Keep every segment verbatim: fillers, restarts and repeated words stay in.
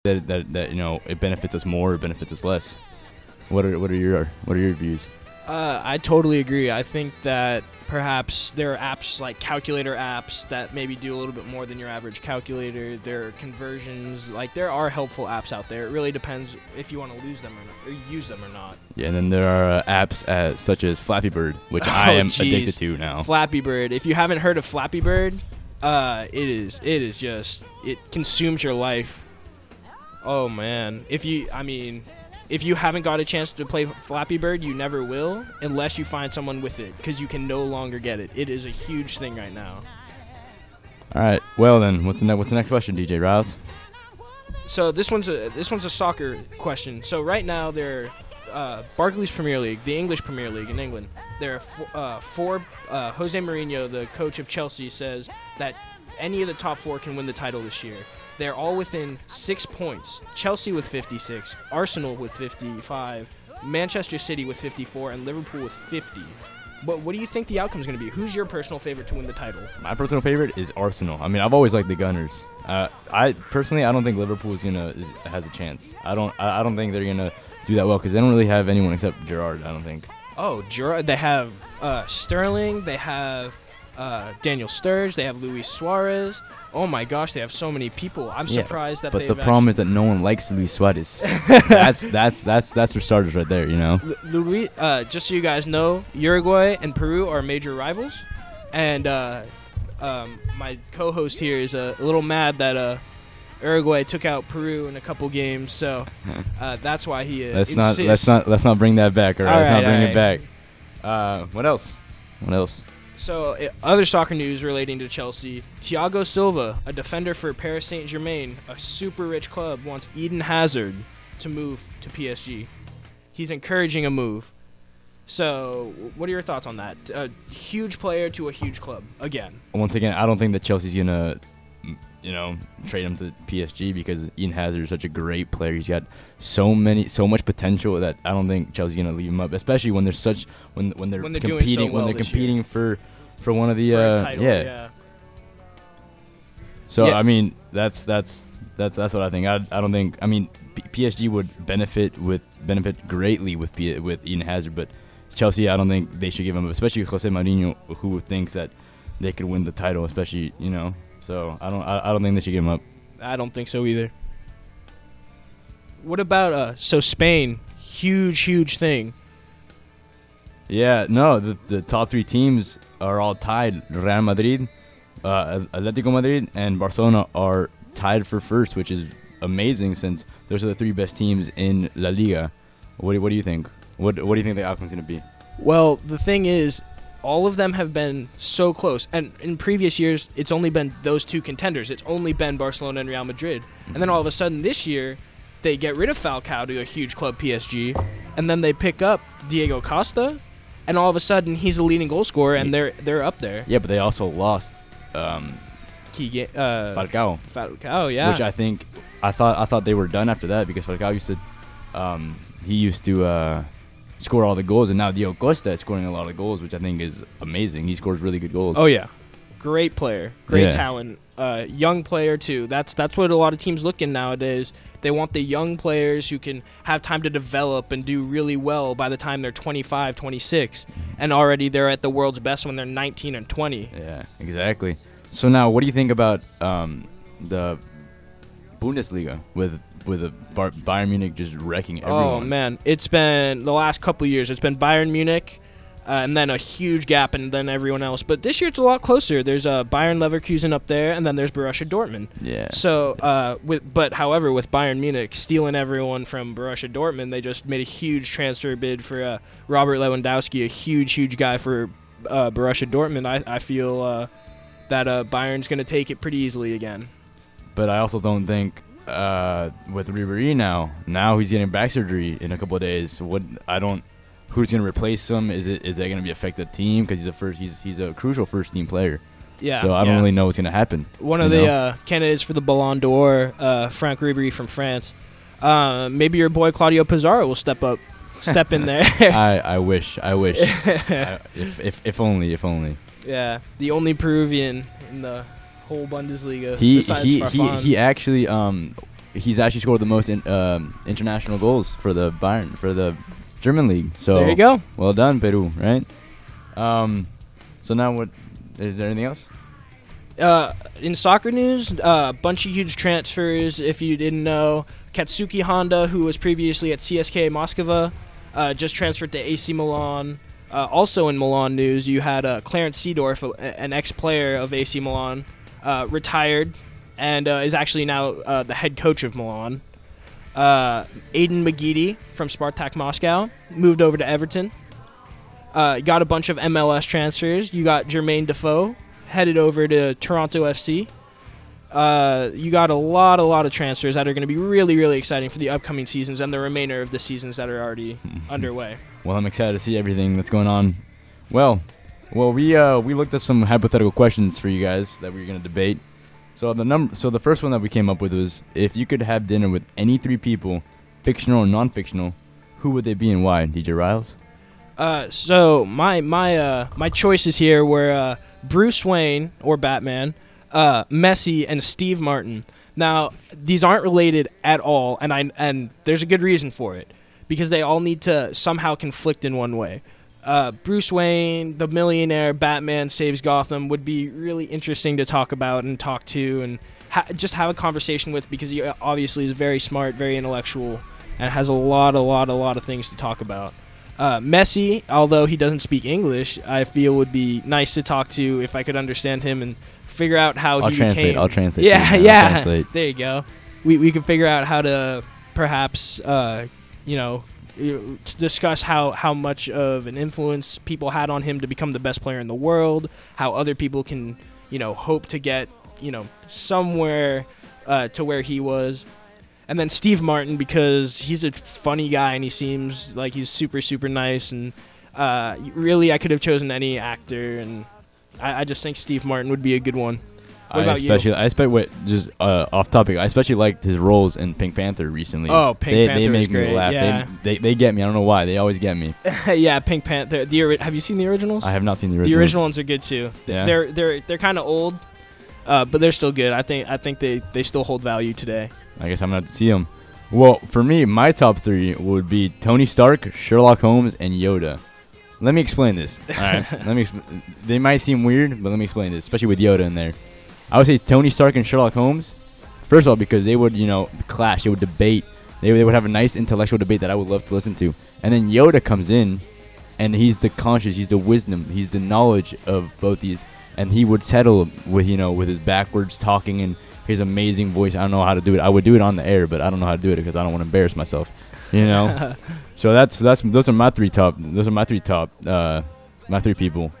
that, that that you know it benefits us more, it benefits us less. What are what are your what are your views? Uh, I totally agree. I think that perhaps there are apps like calculator apps that maybe do a little bit more than your average calculator. There are conversions. Like, there are helpful apps out there. It really depends if you want to lose them or, not, or use them or not. Yeah, and then there are uh, apps uh, such as Flappy Bird, which oh, I am geez. addicted to now. Flappy Bird. If you haven't heard of Flappy Bird, uh, it is it is just it consumes your life. Oh man, if you I mean. If you haven't got a chance to play Flappy Bird, you never will unless you find someone with it, because you can no longer get it. It is a huge thing right now. All right. Well then, what's the ne- what's the next question, D J Riles? So this one's a this one's a soccer question. So right now they're uh, Barclays Premier League, the English Premier League in England. There are four, uh, four uh, Jose Mourinho, the coach of Chelsea, says that any of the top four can win the title this year. They're all within six points. Chelsea with fifty-six, Arsenal with fifty-five, Manchester City with fifty-four, and Liverpool with fifty. But what do you think the outcome is going to be? Who's your personal favorite to win the title? My personal favorite is Arsenal. I mean, I've always liked the Gunners. Uh, I personally, I don't think Liverpool is gonna is, has a chance. I don't. I, I don't think they're gonna do that well because they don't really have anyone except Gerrard. I don't think. Oh, Gerrard. They have uh, Sterling. They have uh, Daniel Sturridge. They have Luis Suarez. Oh my gosh, they have so many people. I'm yeah, surprised that. But the problem is that no one likes Luis Suarez. that's that's that's that's for starters right there, you know. L- Luis, uh, just so you guys know, Uruguay and Peru are major rivals, and uh, um, my co-host here is uh, a little mad that uh, Uruguay took out Peru in a couple games, so uh, that's why he. Uh, let's insists. not let's not let's not bring that back. All right, all let's right, not bring right. it back. Uh, what else? What else? So, uh, other soccer news relating to Chelsea. Thiago Silva, a defender for Paris Saint-Germain, a super rich club, wants Eden Hazard to move to P S G. He's encouraging a move. So, what are your thoughts on that? A huge player to a huge club, again. Once again, I don't think that Chelsea's going to, you know, trade him to P S G because Eden Hazard is such a great player. He's got so many, so much potential that I don't think Chelsea's going to leave him up, especially when there's such, when when they're, when they're competing, doing so well when they're this competing year. for For one of the, For a uh, title, yeah. yeah. So Yeah. I mean, that's that's that's that's what I think. I I don't think. I mean, P- PSG would benefit with benefit greatly with P- with Eden Hazard, but Chelsea, I don't think they should give him, especially Jose Mourinho, who thinks that they could win the title, especially you know. So I don't I, I don't think they should give him up. I don't think so either. What about uh? So Spain, huge, huge thing. Yeah, no, the the top three teams are all tied. Real Madrid, uh, Atletico Madrid, and Barcelona are tied for first, which is amazing since those are the three best teams in La Liga. What do, what do you think? What what do you think the outcome's going to be? Well, the thing is, all of them have been so close. And in previous years, it's only been those two contenders. It's only been Barcelona and Real Madrid. Mm-hmm. And then all of a sudden this year, they get rid of Falcao to a huge club, P S G, and then they pick up Diego Costa, and all of a sudden he's the leading goal scorer, and they're they're up there. Yeah, but they also lost um, Keegan, uh, Falcao. Falcao, yeah. Which I think, I thought I thought they were done after that because Falcao used to, um, he used to uh, score all the goals, and now Diego Costa is scoring a lot of goals, which I think is amazing. He scores really good goals. Oh yeah, great player, great Yeah. talent, uh, young player too. That's that's what a lot of teams look in nowadays. They want the young players who can have time to develop and do really well by the time they're twenty-five, twenty-six, and already they're at the world's best when they're nineteen and twenty. Yeah, exactly. So now, what do you think about um, the Bundesliga with with the Bar- Bayern Munich just wrecking everyone? Oh man, it's been the last couple of years. It's been Bayern Munich, uh, and then a huge gap, and then everyone else. But this year it's a lot closer. There's uh, Bayern Leverkusen up there, and then there's Borussia Dortmund. Yeah. So, uh, with but however, with Bayern Munich stealing everyone from Borussia Dortmund, they just made a huge transfer bid for uh, Robert Lewandowski, a huge, huge guy for uh, Borussia Dortmund. I I feel uh, that uh, Bayern's going to take it pretty easily again. But I also don't think uh, with Ribéry now, now he's getting back surgery in a couple of days. What I don't, who's going to replace him? Is it is that going to be affect the team because he's a first he's he's a crucial first team player. Yeah. So I don't yeah. really know what's going to happen. One of you the know? uh, candidates for the Ballon d'Or, uh, Franck Ribéry from France. Uh, maybe your boy Claudio Pizarro will step up, step in there. I, I wish, I wish. I, if if if only, if only. Yeah, the only Peruvian in the whole Bundesliga. He besides he, he Farfan. he actually um he's actually scored the most in, um, international goals for the Bayern for the German league. So there you go. Well done, Peru. Right. Um. So now what? Is there anything else? Uh, in soccer news, a uh, bunch of huge transfers. If you didn't know, Katsuki Honda, who was previously at C S K A Moscow, uh, just transferred to A C Milan. Uh, also in Milan news, you had uh, Clarence Seedorf, an ex-player of A C Milan, uh, retired and uh, is actually now uh, the head coach of Milan. Uh, Aiden McGeady from Spartak Moscow moved over to Everton. Uh, you got a bunch of M L S transfers. You got Jermaine Defoe headed over to Toronto F C. Uh, you got a lot, a lot of transfers that are going to be really, really exciting for the upcoming seasons and the remainder of the seasons that are already underway. Well, I'm excited to see everything that's going on. Well, well, we uh, we looked up some hypothetical questions for you guys that we were going to debate. So the number, so the first one that we came up with was, if you could have dinner with any three people, fictional or non-fictional, who would they be and why? D J Riles? Uh, so my my uh my choices here were uh, Bruce Wayne or Batman, uh, Messi, and Steve Martin. Now these aren't related at all, and I and there's a good reason for it, because they all need to somehow conflict in one way. Uh, Bruce Wayne, the millionaire Batman saves Gotham, would be really interesting to talk about and talk to and ha- just have a conversation with, because he obviously is very smart, very intellectual, and has a lot, a lot, a lot of things to talk about. Uh, Messi, although he doesn't speak English, I feel would be nice to talk to if I could understand him and figure out how I'll he translate. became. I'll translate. Yeah, I'll yeah. translate. There you go. We we could figure out how to perhaps, uh, you know, to discuss how, how much of an influence people had on him to become the best player in the world, how other people can, you know, hope to get, you know, somewhere uh, to where he was. And then Steve Martin, because he's a funny guy and he seems like he's super, super nice. And uh, really, I could have chosen any actor, and I, I just think Steve Martin would be a good one. What I about especially, you? I especially, wait, just uh, off topic, I especially liked his roles in Pink Panther recently. Oh, Pink they, Panther They is make great, me laugh. yeah. They, they they get me. I don't know why. They always get me. Yeah, Pink Panther. The ori- have you seen the originals? I have not seen the originals. The original ones are good too. Yeah. They're they're they're kind of old, uh, but they're still good. I think I think they, they still hold value today. I guess I'm gonna have to see them. Well, for me, my top three would be Tony Stark, Sherlock Holmes, and Yoda. Let me explain this. All right. let me. Exp- they might seem weird, but let me explain this, especially with Yoda in there. I would say Tony Stark and Sherlock Holmes. First of all, because they would, you know, clash. They would debate. They, they would have a nice intellectual debate that I would love to listen to. And then Yoda comes in, and he's the conscious, he's the wisdom, he's the knowledge of both these. And he would settle with, you know, with his backwards talking and his amazing voice. I don't know how to do it. I would do it on the air, but I don't know how to do it because I don't want to embarrass myself. You know. So that's that's those are my three top. Those are my three top. Uh, my three people.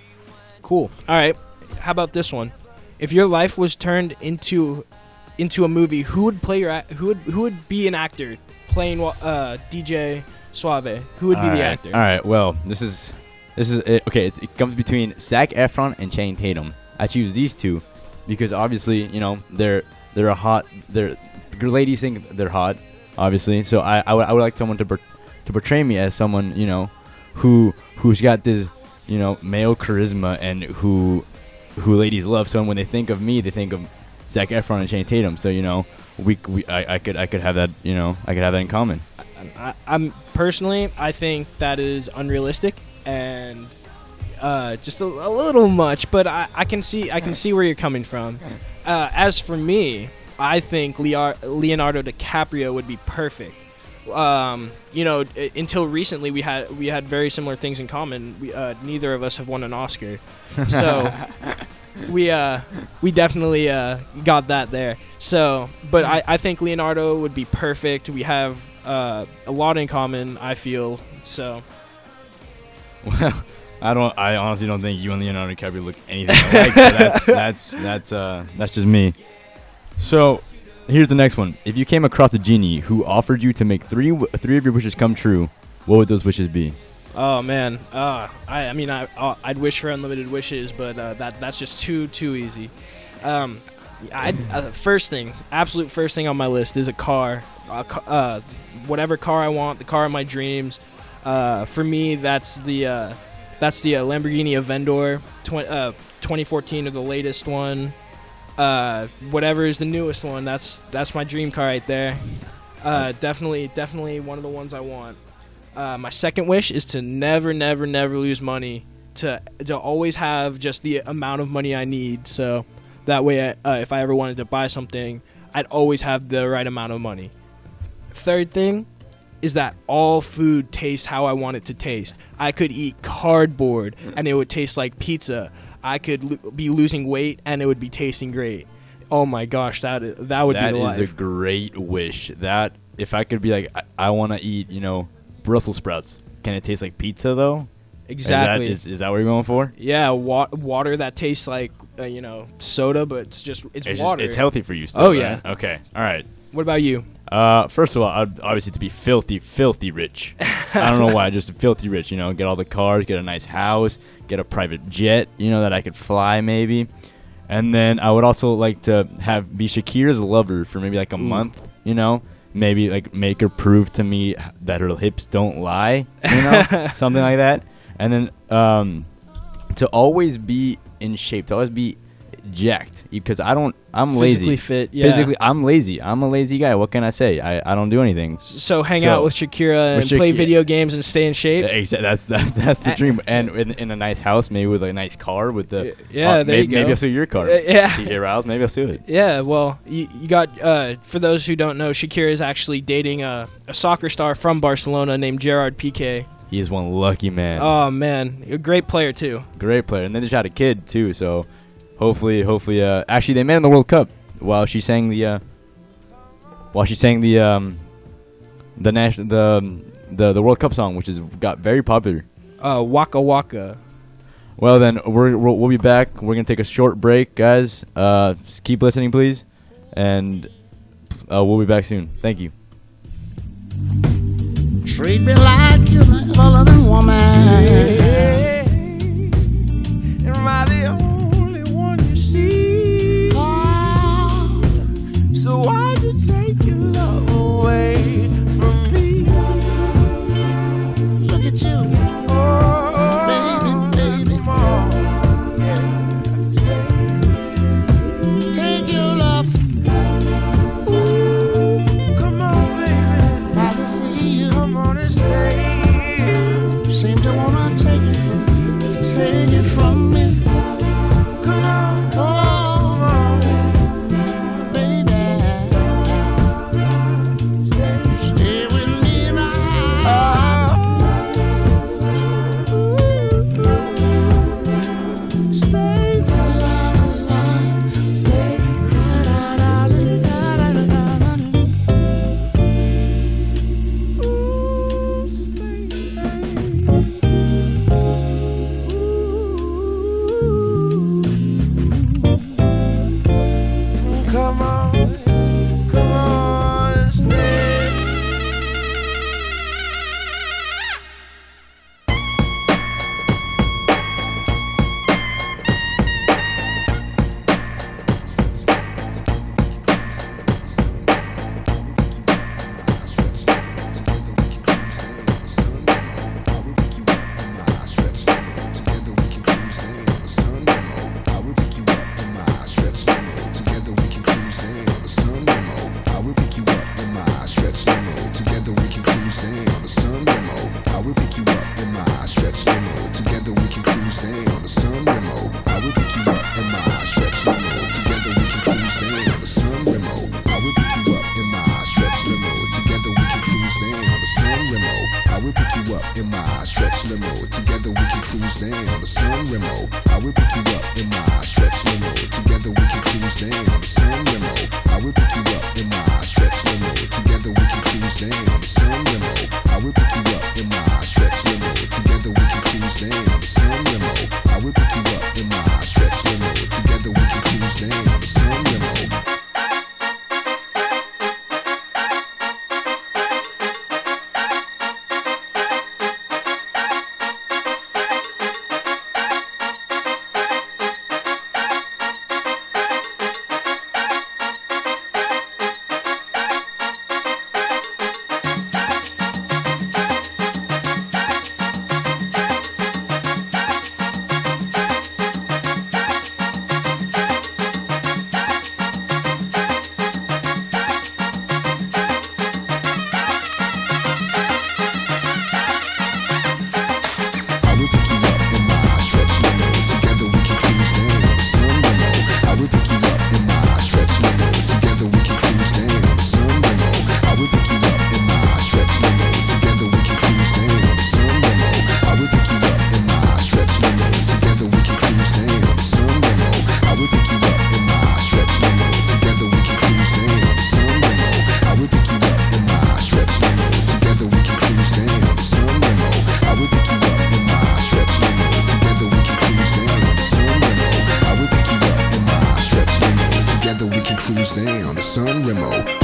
Cool. All right. How about this one? If your life was turned into into a movie, who would play your ac- who would who would be an actor playing uh, D J Suave? Who would All be right. the actor? All right. Well, this is this is it. Okay. It's, it comes between Zac Efron and Channing Tatum. I choose these two because obviously, you know, they're they're a hot. They're ladies think they're hot, obviously. So I I would I would like someone to per, to portray me as someone, you know, who who's got this, you know, male charisma and who. who ladies love. So when they think of me, they think of Zac Efron and Channing Tatum. So, you know, we, we I, I could I could have that, you know, I could have that in common. I, I'm personally, I think that is unrealistic and uh, just a, a little much. But I, I can see I can see where you're coming from. Uh, as for me, I think Leo- Leonardo DiCaprio would be perfect. Um, you know, I- until recently, we had we had very similar things in common. We, uh, neither of us have won an Oscar, so we uh, we definitely uh, got that there. So, but I, I think Leonardo would be perfect. We have uh, a lot in common, I feel. So, Well, I don't. I honestly don't think you and Leonardo DiCaprio look anything alike. So that's that's that's uh that's just me. So. Here's the next one. If you came across a genie who offered you to make three w- three of your wishes come true, what would those wishes be? oh man, uh, I I mean I uh, I'd wish for unlimited wishes, but uh, that that's just too too easy. Um, I uh, first thing, absolute first thing on my list is a car. Uh, ca- uh, whatever car I want, the car of my dreams. Uh, for me, that's the uh, that's the uh, Lamborghini Aventador, tw- uh, twenty fourteen or the latest one. Uh, whatever is the newest one, that's that's my dream car right there. Uh, definitely, definitely one of the ones I want. Uh, my second wish is to never, never, never lose money. To to always have just the amount of money I need. So that way, I, uh, if I ever wanted to buy something, I'd always have the right amount of money. Third thing is that all food tastes how I want it to taste. I could eat cardboard and it would taste like pizza. I could lo- be losing weight and it would be tasting great. Oh my gosh, that is, that would that be the is life. a great wish. That if I could be like, I, I want to eat, you know, Brussels sprouts. Can it taste like pizza though? Exactly. Is that, is, is that what you're going for? Yeah, wa- water that tastes like uh, you know soda, but it's just it's, It's, water. just, it's healthy for you. Still, Oh, right? yeah. Okay. All right. What about you? Uh, first of all, I'd obviously to be filthy, filthy rich. I don't know why, just filthy rich. You know, get all the cars, get a nice house, get a private jet. You know that I could fly maybe, and then I would also like to have be Shakira's lover for maybe like a Ooh. month. You know, maybe like make her prove to me that her hips don't lie. You know, something like that, and then um, to always be in shape, to always be jacked because I don't. I'm Physically lazy. fit. Yeah. Physically, I'm lazy. I'm a lazy guy. What can I say? I, I don't do anything. So hang So, out with Shakira with and play Shakira. video games and stay in shape. Exa- That's that, that's the Uh, dream. And in, in a nice house, maybe with a nice car, with the Yeah, uh, there maybe, you go. maybe I'll sue your car. Uh, yeah. T J Riles, maybe I'll sue it. Yeah, well, you, you got, uh, for those who don't know, Shakira is actually dating a, a soccer star from Barcelona named Gerard Piqué. He's one lucky man. Oh, man. A great player, too. Great player. And they just had a kid too, so hopefully, hopefully, uh, actually they met in the World Cup while she sang the, uh, while she sang the, um, the national, the, um, the the World Cup song, which is got very popular. Uh, Waka Waka. Well, then we're, we'll we'll be back. We're gonna take a short break, guys. Uh, just keep listening, please, and uh, we'll be back soon. Thank you. Treat me like you're an ever-loving woman. Am I the only one you see? Oh, So why'd you take your love away from me? look at you, Oh, baby, baby. come on. Take your love. Ooh, come on, baby. Rather see you. Come on and stay. Seem to wanna take it from me, take it from me. Come on, Oh, come on. baby, stay with me, my. Stay. Stay. Ooh, stay, baby. Ooh. Come on, come on and stay. Together we can cruise down the Sun Remo. I will pick you up in my stretch limo. Together we can cruise down the Sun Remo. I will pick you up in my stretch limo. Together we can cruise down the Sun Remo. I will pick you up in my stretch limo. Together we can cruise down the Sun Remo. I will pick you up in my stretch limo. Together we can cruise down the Sun Remo. Remo.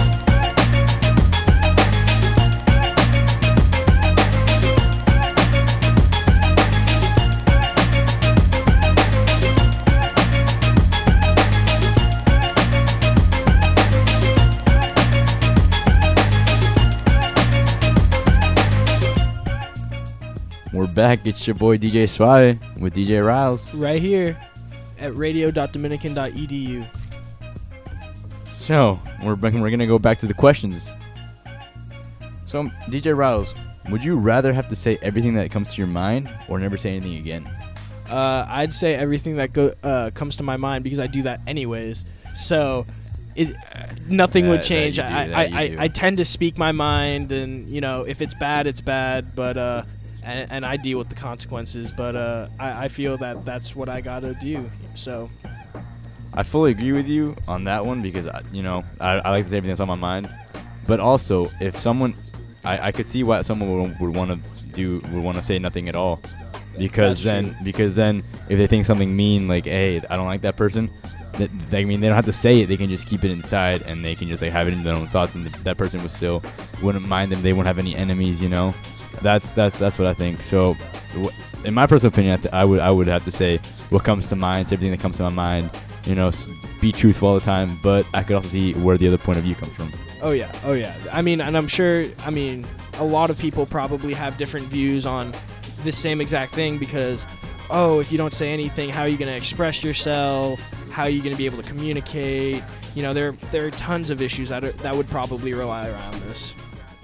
We're back. It's your boy D J Suave with D J Riles. Right here at radio dot dominican dot e d u. So we're back, we're gonna go back to the questions. So D J Riles, would you rather have to say everything that comes to your mind or never say anything again? Uh, I'd say everything that go uh, comes to my mind because I do that anyways. So it uh, nothing would That- that change. you do, I, that I, you I, do. I tend to speak my mind, and you know, if it's bad, it's bad. But uh, and, and I deal with the consequences. But uh, I, I feel that that's what I gotta do. So I fully agree with you on that one because I, you know I, I like to say everything that's on my mind. But also, if someone, I, I could see why someone would, would want to do would want to say nothing at all, because That's then true. because then if they think something mean like, hey, I don't like that person, that, I mean they don't have to say it. They can just keep it inside and they can just like have it in their own thoughts, and th- that person would still wouldn't mind them. They wouldn't have any enemies, you know. That's that's that's what I think. So, w- in my personal opinion, I, th- I would I would have to say what comes to mind, say everything that comes to my mind. You know, s- be truthful all the time. But I could also see where the other point of view comes from. oh yeah, oh yeah. I mean, and I'm sure. I mean, a lot of people probably have different views on this same exact thing because, oh, if you don't say anything, how are you going to express yourself? How are you going to be able to communicate? You know, there there are tons of issues that are, that would probably rely around this.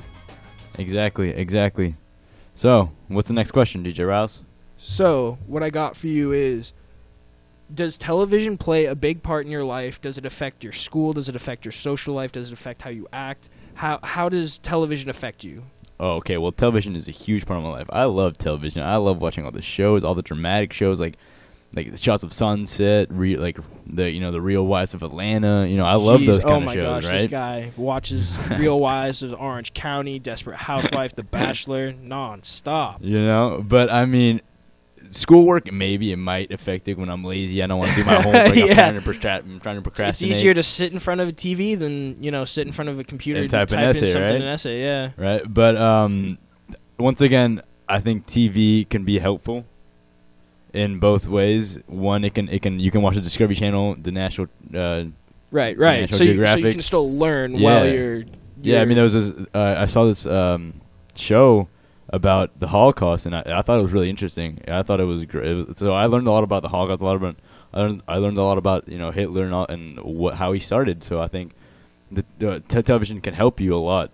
Exactly, exactly. So, what's the next question, D J Rouse? So, what I got for you is, does television play a big part in your life? Does it affect your school? Does it affect your social life? Does it affect how you act? How how does television affect you? Oh, okay. Well, television is a huge part of my life. I love television. I love watching all the shows, all the dramatic shows, like like the shots of Sunset, re- like the you know the Real Wives of Atlanta. You know, I love Jeez, those kind oh of my shows, gosh, right? this guy watches Real Wives of Orange County, Desperate Housewife, The Bachelor, non-stop. You know, but I mean, schoolwork maybe it might affect it when I'm lazy. I don't want to do my homework. Yeah. I'm, trying to prostra- I'm trying to It's procrastinate. easier to sit in front of a T V than, you know, sit in front of a computer And and type type, an in essay, something right? in an essay, yeah. right? But um, once again, I think T V can be helpful in both ways. One, it can it can you can watch the Discovery Channel, the National. Uh, Right, right. National So you, so you Geographic. can still learn Yeah. while you're, yeah, I you're- mean there was this. Uh, I saw this um, show about the Holocaust, and I, I thought it was really interesting. I thought it was great. So I learned a lot about the Holocaust. A lot about I learned I learned a lot about you know Hitler and, all, and what how he started. So I think the, the te- television can help you a lot.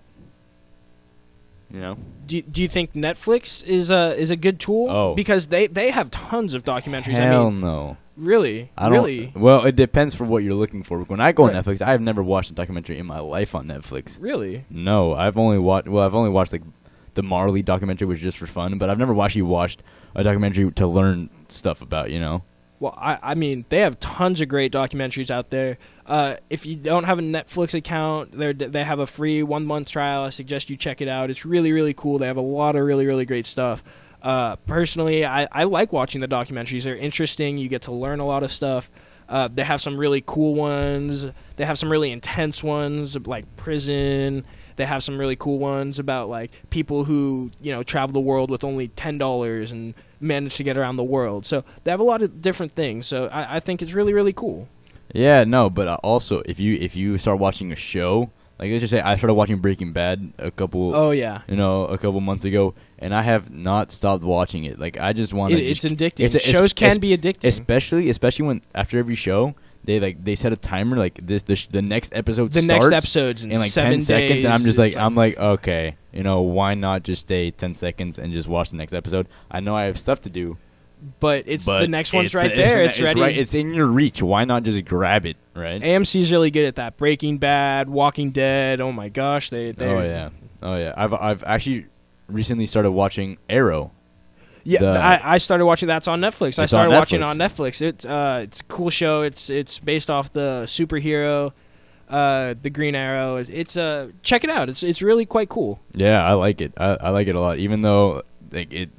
You know. Do you, do you think Netflix is a is a good tool? Oh. Because they, they have tons of documentaries. Hell I mean, no. really, I don't, really, Well, it depends for what you're looking for. When I go on Right. Netflix, I have never watched a documentary in my life on Netflix. really. No, I've only watched. Well, I've only watched like the Marley documentary, which is just for fun. But I've never actually watched a documentary to learn stuff about. You know. Well, I, I mean, they have tons of great documentaries out there. Uh, if you don't have a Netflix account, they they have a free one month trial. I suggest you check it out. It's really, really cool. They have a lot of really, really great stuff. Uh, personally, I, I like watching the documentaries. They're interesting. You get to learn a lot of stuff. Uh, they have some really cool ones. They have some really intense ones, like prison. They have some really cool ones about like people who you know travel the world with only ten dollars and manage to get around the world. So they have a lot of different things. So I, I think it's really, really cool. Yeah, no, but uh, also if you if you start watching a show, like let's just say I started watching Breaking Bad a couple, Oh yeah, you know, a couple months ago, and I have not stopped watching it. Like I just want it, to. it's addicting. it's a- it's- Shows can it's- be addicting. especially especially when after every show they like they set a timer like this the, sh- the next episode the starts next episode's in, in like seven ten seconds, and I'm days. just like It's I'm like okay, you know, why not just stay ten seconds and just watch the next episode? I know I have stuff to do, but it's but the next one's it's- right it's, there. It's, It's, ready. right. It's in your reach. Why not just grab it? Right. A M C's really good at that. Breaking Bad, Walking Dead. Oh my gosh, they. Oh they're- yeah. Oh yeah. I've I've actually recently started watching Arrow. Yeah, The- I, I started watching. That's on Netflix. I It's started on watching Netflix. on Netflix. It's uh, it's a cool show. It's it's based off the superhero, uh, the Green Arrow. It's, it's uh, check it out. It's it's really quite cool. Yeah, I like it. I, I like it a lot. Even though like it,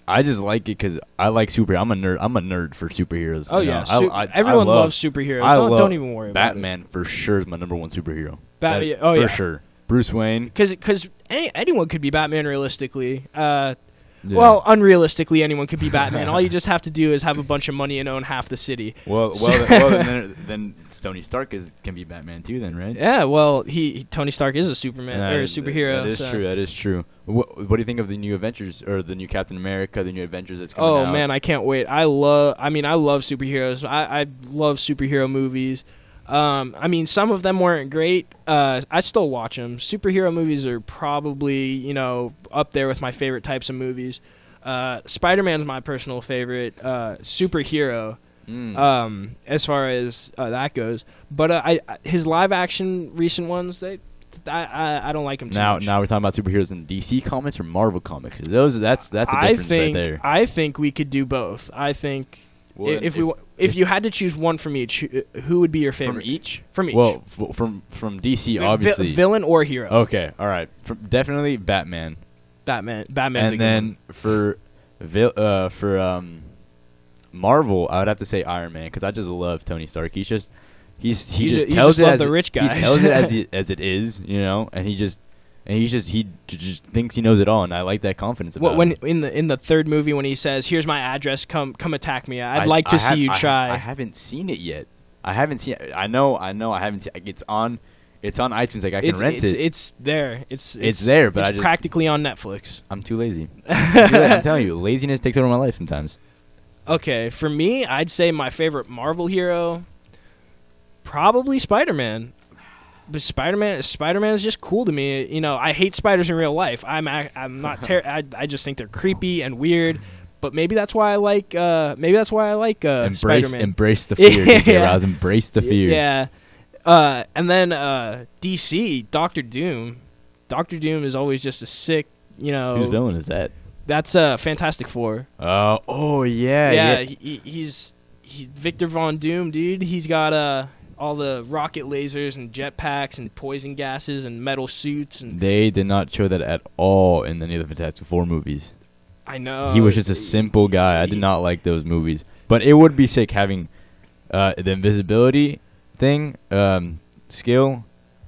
I just like it because I like superheroes. I'm a nerd. I'm a nerd for superheroes. Oh you yeah, know? Su- I, I, everyone I love, loves superheroes. I Don't love don't even worry about it. Batman for sure is my number one superhero. Bat- That- yeah, oh for yeah, sure. Bruce Wayne. Because because any, anyone could be Batman realistically. Uh, Yeah. Well, unrealistically, anyone could be Batman. All you just have to do is have a bunch of money and own half the city. well, well, then, well then, then Tony Stark is can be Batman too. Then, right? Yeah, well, he, he Tony Stark is a Superman That or a is- superhero. That is so. true. That is true. What, what do you think of the new Avengers or the new Captain America, the new Avengers that's coming Oh out? man, I can't wait. I love. I mean, I love superheroes. I, I love superhero movies. Um, I mean, some of them weren't great. Uh, I still watch them. Superhero movies are probably you know up there with my favorite types of movies. Uh, Spider-Man's my personal favorite uh, superhero. Mm. Um, as far as uh, that goes, but uh, I I- his live action recent ones they. I, I I don't like him too now, much. now we're talking about superheroes in D C comics or Marvel comics. 'Cause Those, that's that's a I difference think right there. I think we could do both. I think Well, i- if, we wa- if you had to choose one from each, who- who would be your from favorite? each, From each. well, f- from from D C, Vi- obviously. villain or hero. Okay, all right. From, definitely Batman, Batman. Batman's a and good then one. for vil- uh, for um, Marvel, I would have to say Iron Man because I just love Tony Stark. He's just he's he You just ju- you tells just it love as the it- rich He guys. tells it as it, as it is, you know, and he just and he's just he j- just thinks he knows it all, and I like that confidence about Wh- when him. in the in the third movie when he says, "Here's my address. Come come attack me. I'd I- like to I see have- you I ha- try." I haven't seen it yet. I haven't seen. it. I know. I know. I haven't seen. It's on. It's on iTunes. Like I can it's, rent it's, it. It's there. It's It's there, but it's I just- practically on Netflix. I'm too lazy. I'm, too lazy. I'm telling you, laziness takes over my life sometimes. Okay, for me, I'd say my favorite Marvel hero, probably Spider-Man. But Spider-Man, Spider-Man is just cool to me. You know, I hate spiders in real life. I'm, ac- I'm not. Ter- I, I just think they're creepy and weird. But maybe that's why I like. Uh, maybe that's why I like uh, embrace, Spider-Man. embrace the fear, D J Yeah. Rouse. Embrace the fear. Yeah. Uh, and then uh, D C, Doctor Doom. Doctor Doom is always just a sick. You know, Whose villain is that? that's uh, Fantastic Four. Oh, oh yeah, yeah, yeah. He, he's he, Victor Von Doom, dude. He's got uh all the rocket lasers and jetpacks and poison gases and metal suits and They did not show that at all in any of the Fantastic Four movies. I know he was just a simple guy. I did not like those movies, but it would be sick having uh, the invisibility thing, um, skill,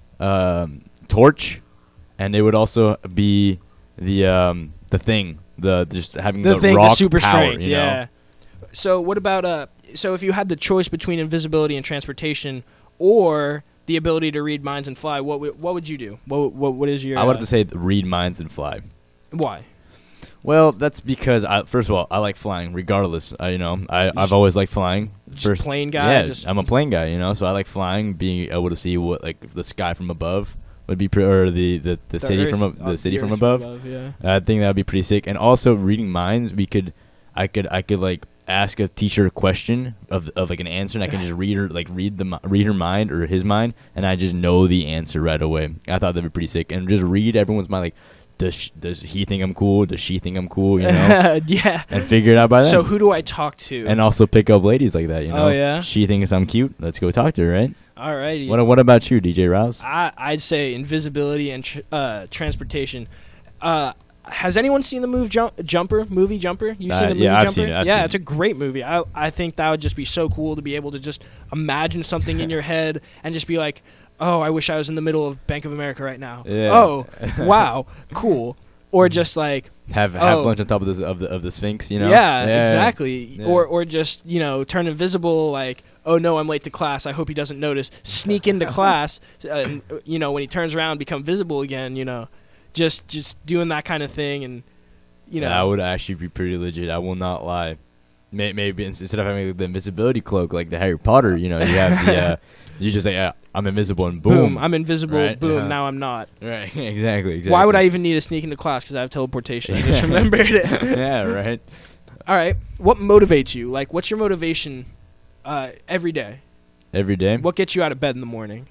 um, torch, and it would also be the um, the thing, the just having the, the, thing, rock the super power, strength. you know? Yeah. So what about uh? So if you had the choice between invisibility and transportation, or the ability to read minds and fly, what would what would you do? What what what is your? I would have uh, to say read minds and fly. why? Well, that's because I first of all I like flying, regardless. I, you know, I I've always liked flying. Just First, plane guy, Yeah, just- I'm a plane guy. You know, so I like flying, being able to see what like the sky from above would be, pre- or the the, the, city Earth- from ab- uh, the city Earth from above. yeah. I think that would be pretty sick. And also reading minds, we could, I could, I could like ask a teacher a question of of like an answer, and I can just read her like read the mi- read her mind or his mind, and I just know the answer right away. I thought that'd be pretty sick, and just read everyone's mind. Like, does sh- does he think I'm cool? Does she think I'm cool? You know, yeah. and figure it out by then. So who do I talk to? and also pick up ladies like that. You know, Oh, yeah? she thinks I'm cute. Let's go talk to her, right? Alrighty. What what about you, D J Rouse? I, I'd say invisibility and tr- uh, transportation. Uh, has anyone seen the move Jump- Jumper movie Jumper? You Uh, seen the movie yeah, I've Jumper? seen it, I've yeah, seen it's it. a great movie. I I think that would just be so cool to be able to just imagine something in your head and just be like, oh, I wish I was in the middle of Bank of America right now. Yeah. Oh, wow, cool. Or just like, Have have Oh. lunch on top of the of the of the Sphinx. You know. yeah, exactly. Yeah. Or or just you know turn invisible. Like, oh no, I'm late to class. I hope he doesn't notice. Sneak into class. Uh, and, uh, you know, when he turns around, become visible again. You know, just just doing that kind of thing, and you know, That would actually be pretty legit. I will not lie. May- Maybe ins- instead of having the invisibility cloak like the Harry Potter, you know, you have the uh, you just say, yeah, I'm invisible, and boom, boom, I'm invisible. Right, Boom, yeah. now I'm not. right, exactly, exactly. Why would I even need to sneak into class? Because I have teleportation. I just remembered it. yeah, right. All right, what motivates you? Like, what's your motivation uh, every day? Every day. What gets you out of bed in the morning?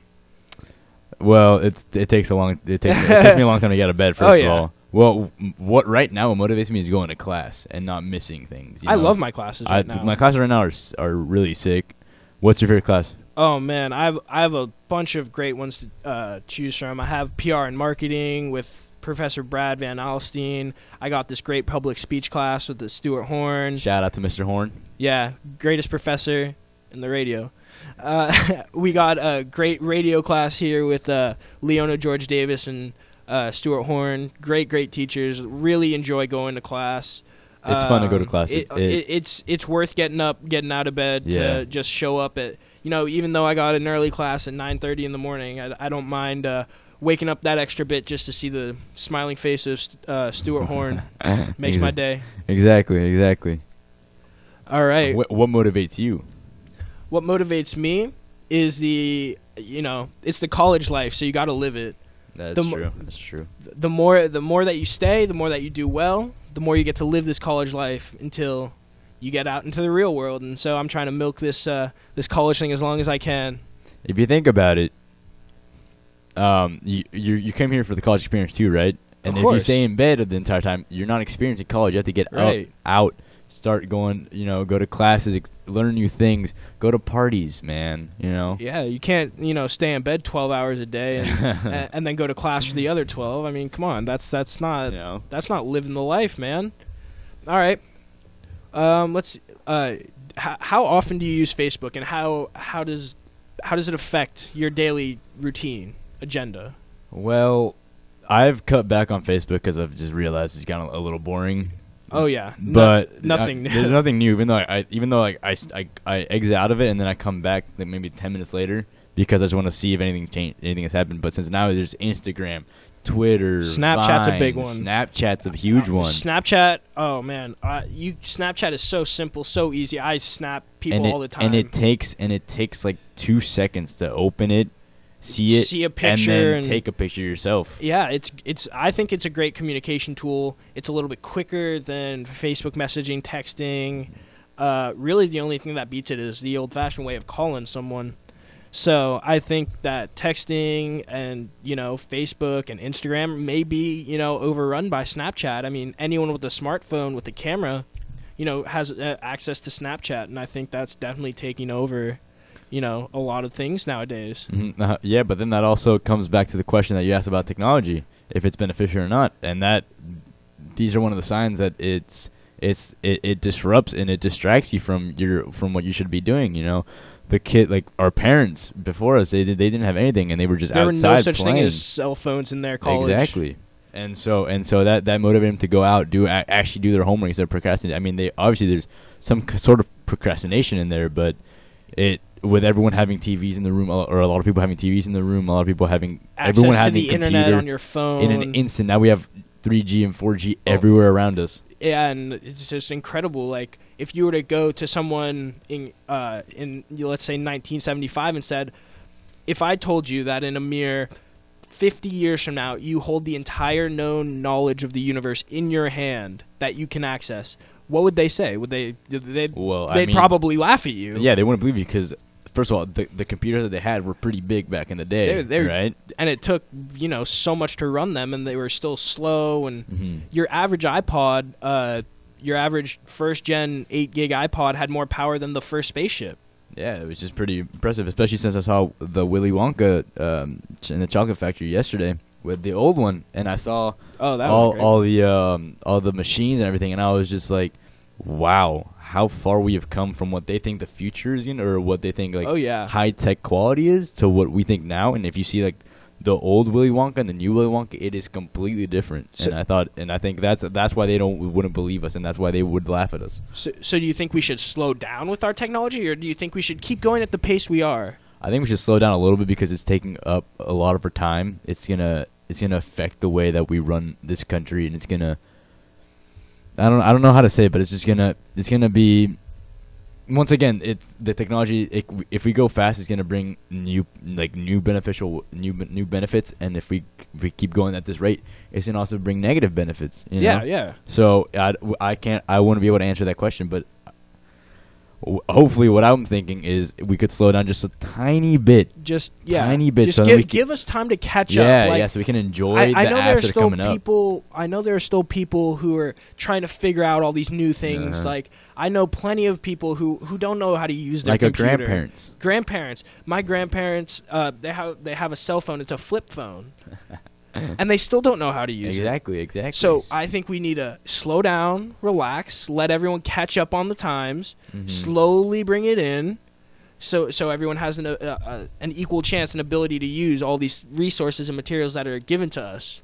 Well, it's it takes a long it takes it takes me a long time to get out of bed. First Oh, of yeah. all, well, m- what right now what motivates me is going to class and not missing things. you I know? love my classes I, right now. My classes right now are s- are really sick. What's your favorite class? Oh man, I have I have a bunch of great ones to uh, choose from. I have P R and marketing with Professor Brad Van Alstyne. I got this great public speech class with the Stuart Horn. Shout out to Mister Horn. Yeah, greatest professor in the radio. Uh, we got a great radio class here with uh, Leona George Davis and uh, Stuart Horn. Great, great teachers. Really enjoy going to class. It's fun to go to Um, class. It, It- it, it- it's it's worth getting up, getting out of bed Yeah. to just show up at. You know, even though I got an early class at nine thirty in the morning, I, I don't mind uh, waking up that extra bit just to see the smiling face of uh, Stuart Horn. Makes my day. Exactly, exactly. All right. What, what motivates you? What motivates me is the, you know, it's the college life, so you got to live it. That's The mo- true. That's true. The more the more that you stay, the more that you do well, the more you get to live this college life until you get out into the real world. And so I'm trying to milk this uh, this college thing as long as I can. If you think about it, um, you you you came here for the college experience too, right? And Of if you course. stay in bed the entire time, you're not experiencing college. You have to get Right. up, out, start going. You know, go to classes, ex- learn new things, go to parties, man. You know. Yeah, you can't, you know, stay in bed twelve hours a day and, and, and then go to class for the other twelve. I mean, come on, that's that's not You know. that's not living the life, man. All right. Um, let's. Uh, h- how often do you use Facebook, and how how does how does it affect your daily routine agenda? Well, I've cut back on Facebook because I've just realized it's gotten a little boring. Oh yeah, No- But nothing. I, there's nothing new. Even though I, I even though like I, s- I, I exit out of it and then I come back like maybe ten minutes later because I just want to see if anything changed, anything has happened. But since now there's Instagram, Twitter, Snapchat's a big Vine, one. Snapchat's a huge one. Snapchat. Oh man, uh, you Snapchat is so simple, so easy. I snap people and it, all the time. And it takes and it takes like two seconds to open it, see it, See a and picture then and- take a picture yourself. Yeah, it's it's. I think it's a great communication tool. It's a little bit quicker than Facebook messaging, texting. Uh, really, the only thing that beats it is the old-fashioned way of calling someone. So I think that texting and you know Facebook and Instagram may be you know overrun by Snapchat. I mean, anyone with a smartphone with a camera, you know, has uh, access to Snapchat, and I think that's definitely taking over, you know, a lot of things nowadays. Mhm, uh, yeah, but then that also comes back to the question that you asked about technology, if it's beneficial or not, and that these are one of the signs that it's it's it, it disrupts and it distracts you from your from what you should be doing. You know, the kid like our parents before us, they did, they didn't have anything and they were just There were outside no such playing. thing as cell phones in their college. Exactly. And so and so that that motivated them to go out, do a- actually do their homework instead of procrastinate. I mean, they obviously there's some c- sort of procrastination in there, but it with everyone having T Vs in the room, or a lot of people having T Vs in the room, a lot of people having Access everyone to having the computer internet on your phone. in an instant. Now we have three G and four G Oh. everywhere around us. Yeah, and it's just incredible. Like, if you were to go to someone in, uh, in let's say nineteen seventy-five and said, if I told you that in a mere fifty years from now, you hold the entire known knowledge of the universe in your hand that you can access, what would they say? Would they? They'd, Well, I they'd mean, probably laugh at you. yeah, they wouldn't believe you because first of all, the the computers that they had were pretty big back in the day, They're- they're- right? And it took you know so much to run them, and they were still slow. And Mm-hmm. your average iPod, uh, your average first gen eight gig iPod had more power than the first spaceship. Yeah, it was just pretty impressive, especially since I saw the Willy Wonka um, ch- in the chocolate factory yesterday with the old one, and I saw Oh, that all was great. all the um, all the machines and everything, and I was just like, wow, how far we have come from what they think the future is, you know, or what they think like Oh, yeah. high tech quality is to what we think now. And if you see like the old Willy Wonka and the new Willy Wonka, it is completely different. So- and I thought, and I think that's that's why they don't wouldn't believe us, and that's why they would laugh at us. So, so do you think we should slow down with our technology, or do you think we should keep going at the pace we are? I think we should slow down a little bit because it's taking up a lot of our time. It's gonna it's gonna affect the way that we run this country, and it's gonna I don't I don't know how to say it, but it's just gonna it's gonna be once again it's the technology. It, if we go fast, it's gonna bring new like new beneficial new new benefits, and if we if we keep going at this rate, it's gonna also bring negative benefits. You yeah, know? yeah. So I, I can't I wouldn't be able to answer that question, but w- hopefully what I'm thinking is we could slow down just a tiny bit. Just yeah, Tiny bit Just so that give, we can- give us time to catch Yeah, up. Like, yeah, so we can enjoy I, the I know there apps are that are still coming up. people. I know there are still people who are trying to figure out all these new things. Uh-huh. Like I know plenty of people who, who don't know how to use their Like our computer. grandparents. Grandparents. My grandparents. Uh, they have they have a cell phone. It's a flip phone. and they still don't know how to use it. Exactly, exactly. So I think we need to slow down, relax, let everyone catch up on the times, Mhm. slowly bring it in, so so everyone has an uh, uh, an equal chance and ability to use all these resources and materials that are given to us.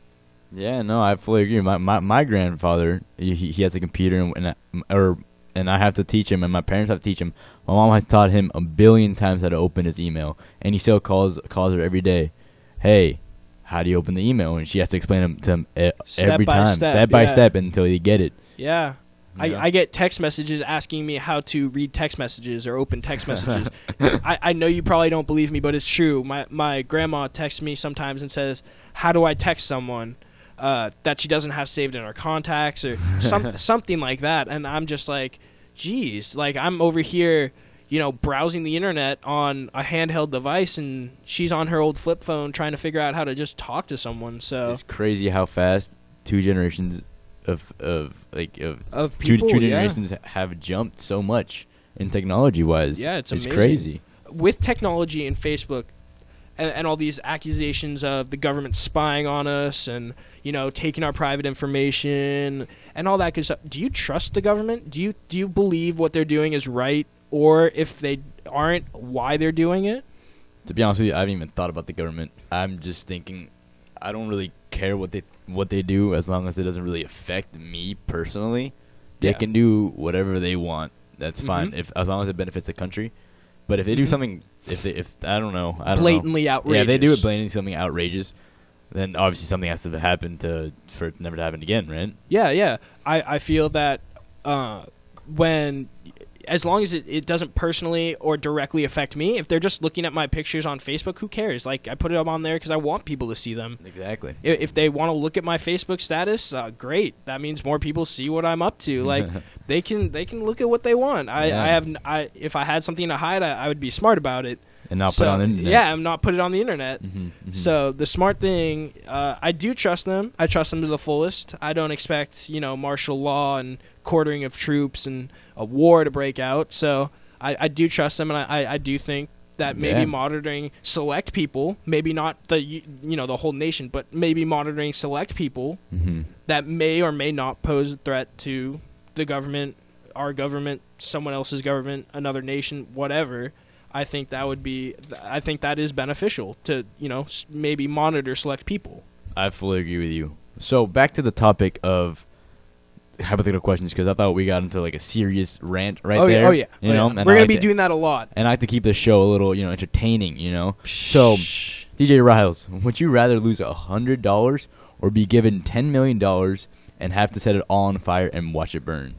Yeah, no, I fully agree. My my, my grandfather, he he has a computer, and, and I, or and I have to teach him, and my parents have to teach him. My mom has taught him a billion times how to open his email, and he still calls calls her every day. Hey, how do you open the email? And she has to explain him to him e- Step every by time, step, step by yeah. step, until you get it. Yeah. I, Yeah. I get text messages asking me how to read text messages or open text messages. I, I know you probably don't believe me, but it's true. My my grandma texts me sometimes and says, "How do I text someone uh, that she doesn't have saved in her contacts or some something like that?" And I'm just like, "Geez, like I'm over here, you know, browsing the internet on a handheld device, and she's on her old flip phone trying to figure out how to just talk to someone." So It's crazy how fast two generations of of like of of two people, two yeah. generations have jumped so much in technology wise. Yeah, it's amazing. crazy. With technology and Facebook and, and all these accusations of the government spying on us and, you know, taking our private information and all that good stuff, do you trust the government? Do you do you believe what they're doing is right? Or if they aren't, why they're doing it? To be honest with you, I haven't even thought about the government. I'm just thinking, I don't really care what they what they do as long as it doesn't really affect me personally. They Yeah. can do whatever they want. That's fine, Mhm. if as long as it benefits the country. But if they do Mhm. something, if they if I don't know, I don't know. Blatantly outrageous. Yeah, they do it blatantly something outrageous. Then obviously something has to happen to for it never to happen again, right? Yeah, yeah. I, I feel that uh, when, as long as it, it doesn't personally or directly affect me, if they're just looking at my pictures on Facebook, who cares? Like, I put it up on there because I want people to see them. Exactly. I- If they want to look at my Facebook status, uh, great. That means more people see what I'm up to. Like, they can they can look at what they want. I, Yeah. I have n- I if I had something to hide, I, I would be smart about it. And not so, put it on the internet. Yeah, I'm not put it on the internet. Mhm, mhm. So the smart thing, uh, I do trust them. I trust them to the fullest. I don't expect, you know, martial law and quartering of troops and a war to break out. So I, I do trust them, and I, I, I do think that maybe Yeah. monitoring select people, maybe not the y- you know the whole nation, but maybe monitoring select people Mhm. that may or may not pose a threat to the government, our government, someone else's government, another nation, whatever. I think that would be. I think that is beneficial to, you know, s- maybe monitor select people. I fully agree with you. So back to the topic of hypothetical questions, because I thought we got into like a serious rant right oh there. yeah, oh yeah. You oh, know, yeah. and We're I gonna like be to- doing that a lot. And I like to keep the show a little, you know, entertaining. You know. So, D J Riles, would you rather lose a hundred dollars or be given ten million dollars and have to set it all on fire and watch it burn?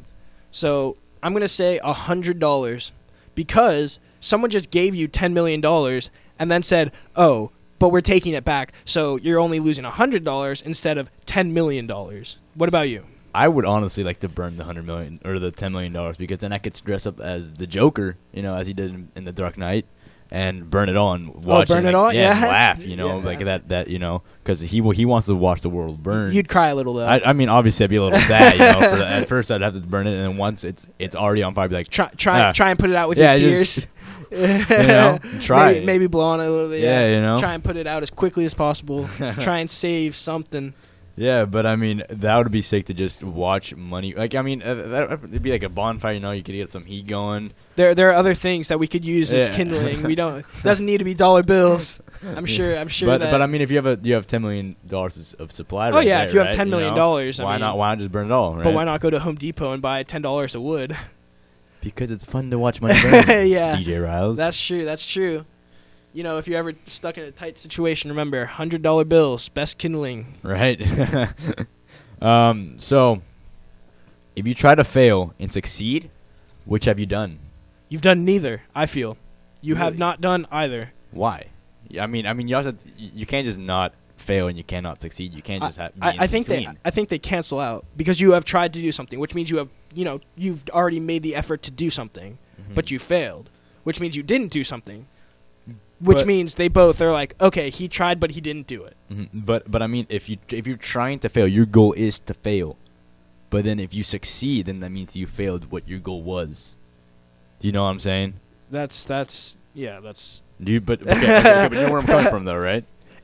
So I'm gonna say a hundred dollars because someone just gave you ten million dollars and then said, "Oh, but we're taking it back, so you're only losing a hundred dollars instead of ten million dollars." What about you? I would honestly like to burn the hundred million or the ten million dollars, because then I could dress up as the Joker, you know, as he did in, in the Dark Knight, and burn it all and watch burn like, it all? yeah, and Yeah. laugh, you know, Yeah. like that that you know, because he he wants to watch the world burn. You'd cry a little though. I, I mean, obviously, I'd be a little sad, you know. For the, at first, I'd have to burn it, and then once it's it's already on fire, I'd be like, try try Yeah. try and put it out with Yeah, your just- tears. you know, try maybe, it. maybe blow on it a little bit. Yeah, you know. Try and put it out as quickly as possible. Try and save something. Yeah, but I mean, that would be sick to just watch money. Like, I mean, uh, that would be like a bonfire, you know. You could get some heat going. There there are other things that we could use as Yeah. kindling. We don't. It doesn't need to be dollar bills. I'm sure. I'm sure. But that, but I mean, if you have a you have ten million dollars of supply. Oh right yeah, there, if you have right, ten million know? dollars, I why mean, not? Why not just burn it all? Right? But why not go to Home Depot and buy ten dollars of wood? Because it's fun to watch money burn. Yeah. D J Riles. That's true. That's true. You know, if you're ever stuck in a tight situation, remember hundred dollar bills, best kindling. right. um. So, if you try to fail and succeed, which have you done? You've done neither. I feel. You have Really? not done either. Why? Yeah, I mean, I mean, you also you you can't just not fail and you cannot succeed. You can't just have. be I, in I think they between. I think they cancel out because you have tried to do something, which means you have you know you've already made the effort to do something, Mhm. but you failed, which means you didn't do something, which But- means they both are like, okay, he tried, but he didn't do it. Mhm. But but I mean, if you if you're trying to fail, your goal is to fail. But then if you succeed, then that means you failed what your goal was. Do you know what I'm saying? That's that's yeah, that's Do you? But okay, okay, okay, but you know where I'm coming from, though, right?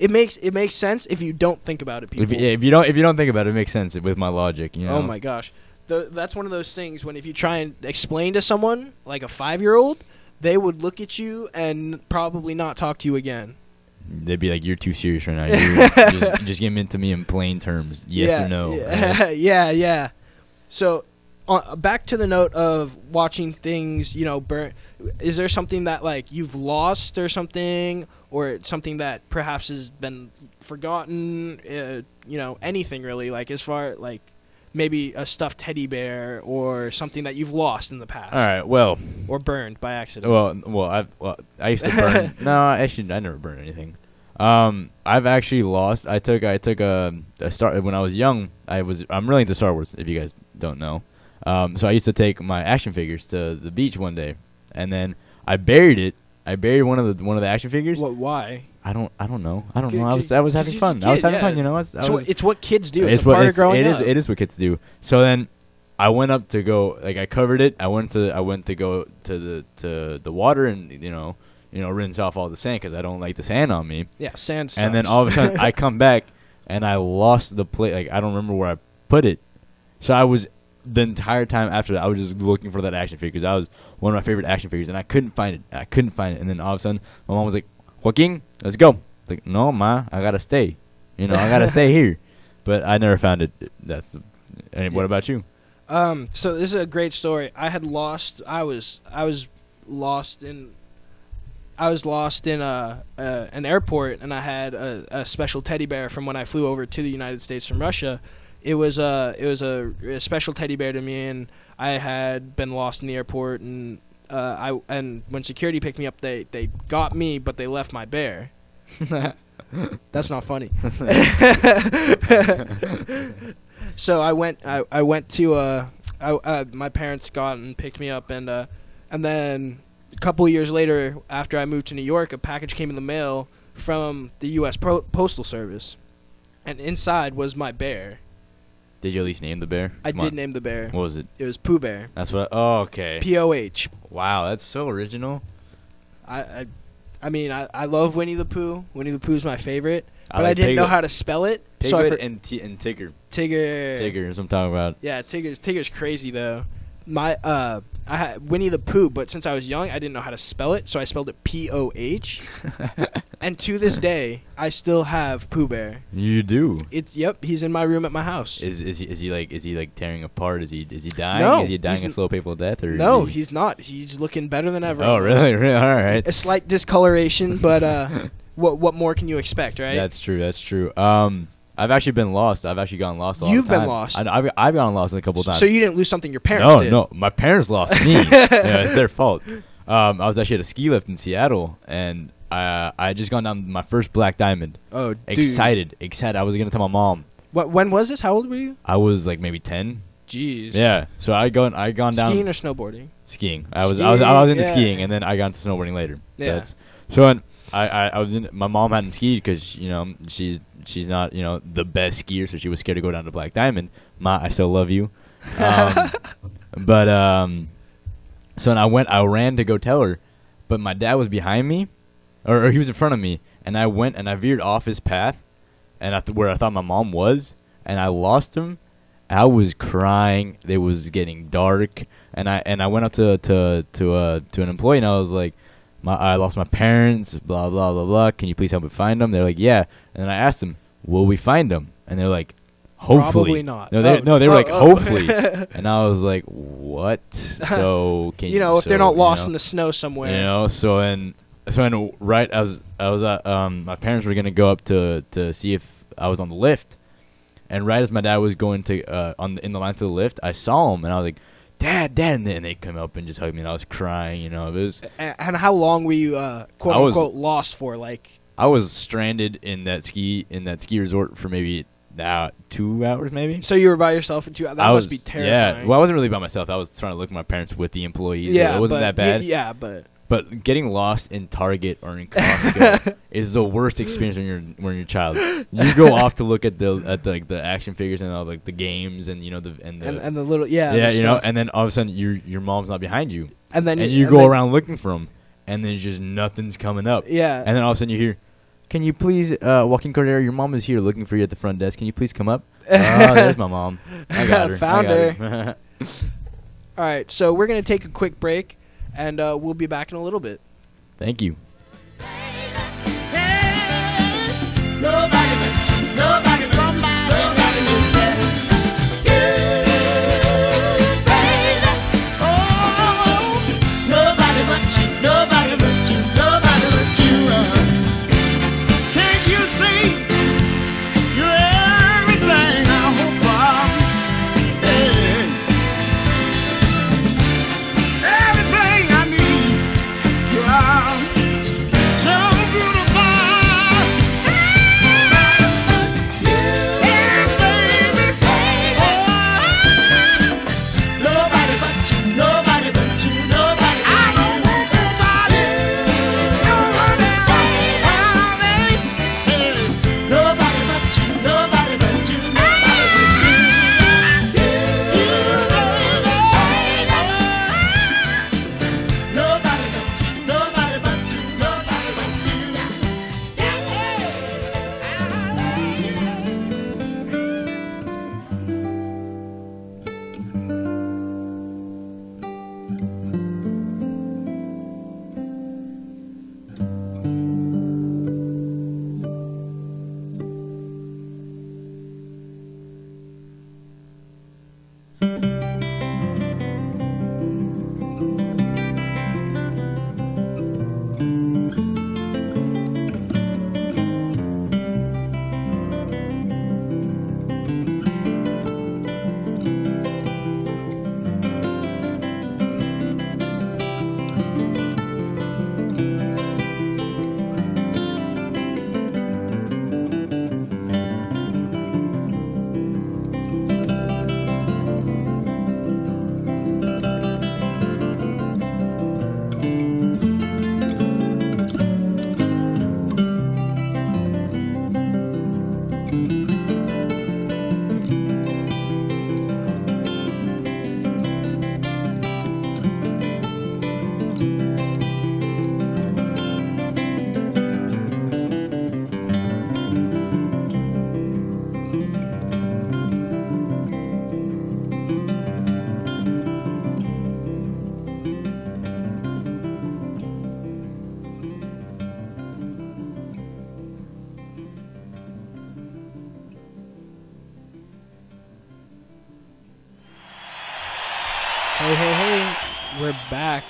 it makes it makes sense if you don't think about it, people. If you, yeah, if you don't if you don't think about it, it makes sense with my logic. You know? Oh my gosh, the, that's one of those things when if you try and explain to someone like a five-year-old, they would look at you and probably not talk to you again. They'd be like, "You're too serious right now. You're just, just get into me in plain terms, yes yeah, or no." Yeah, yeah, yeah. So, uh, back to the note of watching things, you know, burn. Is there something that like you've lost or something, or something that perhaps has been forgotten? Uh, you know, anything really, like as far like maybe a stuffed teddy bear or something that you've lost in the past. All right. Well. Or burned by accident. Well, well, I've well, I used to burn. no, actually, I never burned anything. Um, I've actually lost. I took I took a, a start when I was young. I was I'm really into Star Wars. If you guys don't know, um, so I used to take my action figures to the beach one day, and then I buried it. I buried one of the one of the action figures. What? Why? I don't I don't know. I don't C- know. I was I was having Because fun. you're I was just a having kid, fun. yeah. You know. I was, I It's was, what, it's what kids do. It's, it's a part what of it's, growing it is, up. it is what kids do. So then I went up to go like I covered it. I went to I went to go to the to the water and you know you know rinse off all the sand because I don't like the sand on me. Yeah, sand sucks. And then all of a sudden I come back and I lost the plate. Like I don't remember where I put it. So I was the entire time after that I was just looking for that action figure because that was one of my favorite action figures and I couldn't find it. I couldn't find it. And then all of a sudden my mom was like, "Joaquin, let's go." I was like, "No, ma, I gotta stay. You know, I gotta stay here." But I never found it. That's the. And what about you? Um, so this is a great story. I had lost. I was. I was lost in. I was lost in a, a an airport, and I had a, a special teddy bear from when I flew over to the United States from Russia. It was a. It was a, a special teddy bear to me, and I had been lost in the airport, and uh, I and when security picked me up, they they got me, but they left my bear. That's not funny. So I went. I, I went to. Uh, I, uh, my parents got and picked me up, and uh, and then a couple of years later, after I moved to New York, a package came in the mail from the U S Pro- Postal Service, and inside was my bear. Did you at least name the bear? I Come did on. name the bear. What was it? It was Pooh Bear. That's what. Oh, okay. P O H. Wow, that's so original. I, I, I mean, I, I love Winnie the Pooh. Winnie the Pooh's my favorite, I but I, like didn't know Piglet. how to spell it. Piglet so I for- and T- and Tigger. Tigger. Tigger is what I'm talking about. Yeah, Tigger's Tigger's crazy though. My uh, I had Winnie the Pooh, but since I was young, I didn't know how to spell it, so I spelled it P O H. And to this day, I still have Pooh Bear. You do. It's yep, he's in my room at my house. Is is he is he like is he like tearing apart? Is he is he dying? No, is he dying he's a n- slow painful death or? No, is he he's not. He's looking better than ever. Oh really? Really? All right. A slight discoloration, but uh, what what more can you expect, right? That's true. That's true. Um, I've actually been lost. I've actually gotten lost a lot You've of been times. lost. I, I've I've gotten lost a couple times. So you didn't lose something your parents no, did. no, my parents lost me. Yeah, it's their fault. Um, I was actually at a ski lift in Seattle, and I I had just gone down my first black diamond. Oh, dude. Excited, excited. I was gonna tell my mom. What? When was this? How old were you? I was like maybe ten. Jeez. Yeah. So I go I gone down Skiing or snowboarding? skiing. I was I was I was into Skiing, skiing, yeah. and then I got into snowboarding later. Yeah. That's, so and I, I I was in. My mom hadn't skied because you know she's she's not you know the best skier, so she was scared to go down to Black Diamond. Ma, I still love you. Um, but um, so and I went. I ran to go tell her, but my dad was behind me, or, or he was in front of me, and I went and I veered off his path, and I th- where I thought my mom was, and I lost him. I was crying. It was getting dark, and I and I went up to to to uh to an employee, and I was like, my, I lost my parents. Blah blah blah blah. Can you please help me find them? They're like, yeah. And then I asked them, will we find them? And they're like, hopefully. Probably not. No, they Oh, no, they were oh, like, oh. hopefully. And I was like, what? So can You know, if so, they're not lost you know, in the snow somewhere. you know, so and so and right as I was at, um, my parents were gonna go up to to see if I was on the lift, and right as my dad was going to uh on the, in the line to the lift, I saw him and I was like, Dad, Dad, and then they come up and just hugged me and I was crying. You know, it was And, and how long were you, uh, quote I was- unquote, lost for? Like, I was stranded in that ski in that ski resort for maybe uh, two hours, maybe. so you were by yourself, and two, that I must was, be terrifying. Yeah, well, I wasn't really by myself. I was trying to look at my parents with the employees. yeah, so it wasn't but, that bad. y- Yeah, but But getting lost in Target or in Costco is the worst experience when you're when you're a child. You go off to look at the at the, like the action figures and all like the games and you know the and the and, and the little yeah, yeah the you know stuff. and then all of a sudden your your mom's not behind you and then and you and go then- around looking for them and then just nothing's coming up Yeah, and then all of a sudden you hear can you please, uh, Joaquin Cordero, your mom is here looking for you at the front desk. Can you please come up? Oh, there's my mom. I got her. Found I got her. All right, so we're going to take a quick break, and uh, we'll be back in a little bit. Thank you. Nobody but you, nobody but you, nobody but you. You, baby. Oh, nobody but you, nobody but you, nobody but you. Can't you see? You're everything I hope for. Yeah. Everything I need. You are so beautiful. Hey, hey, hey, we're back.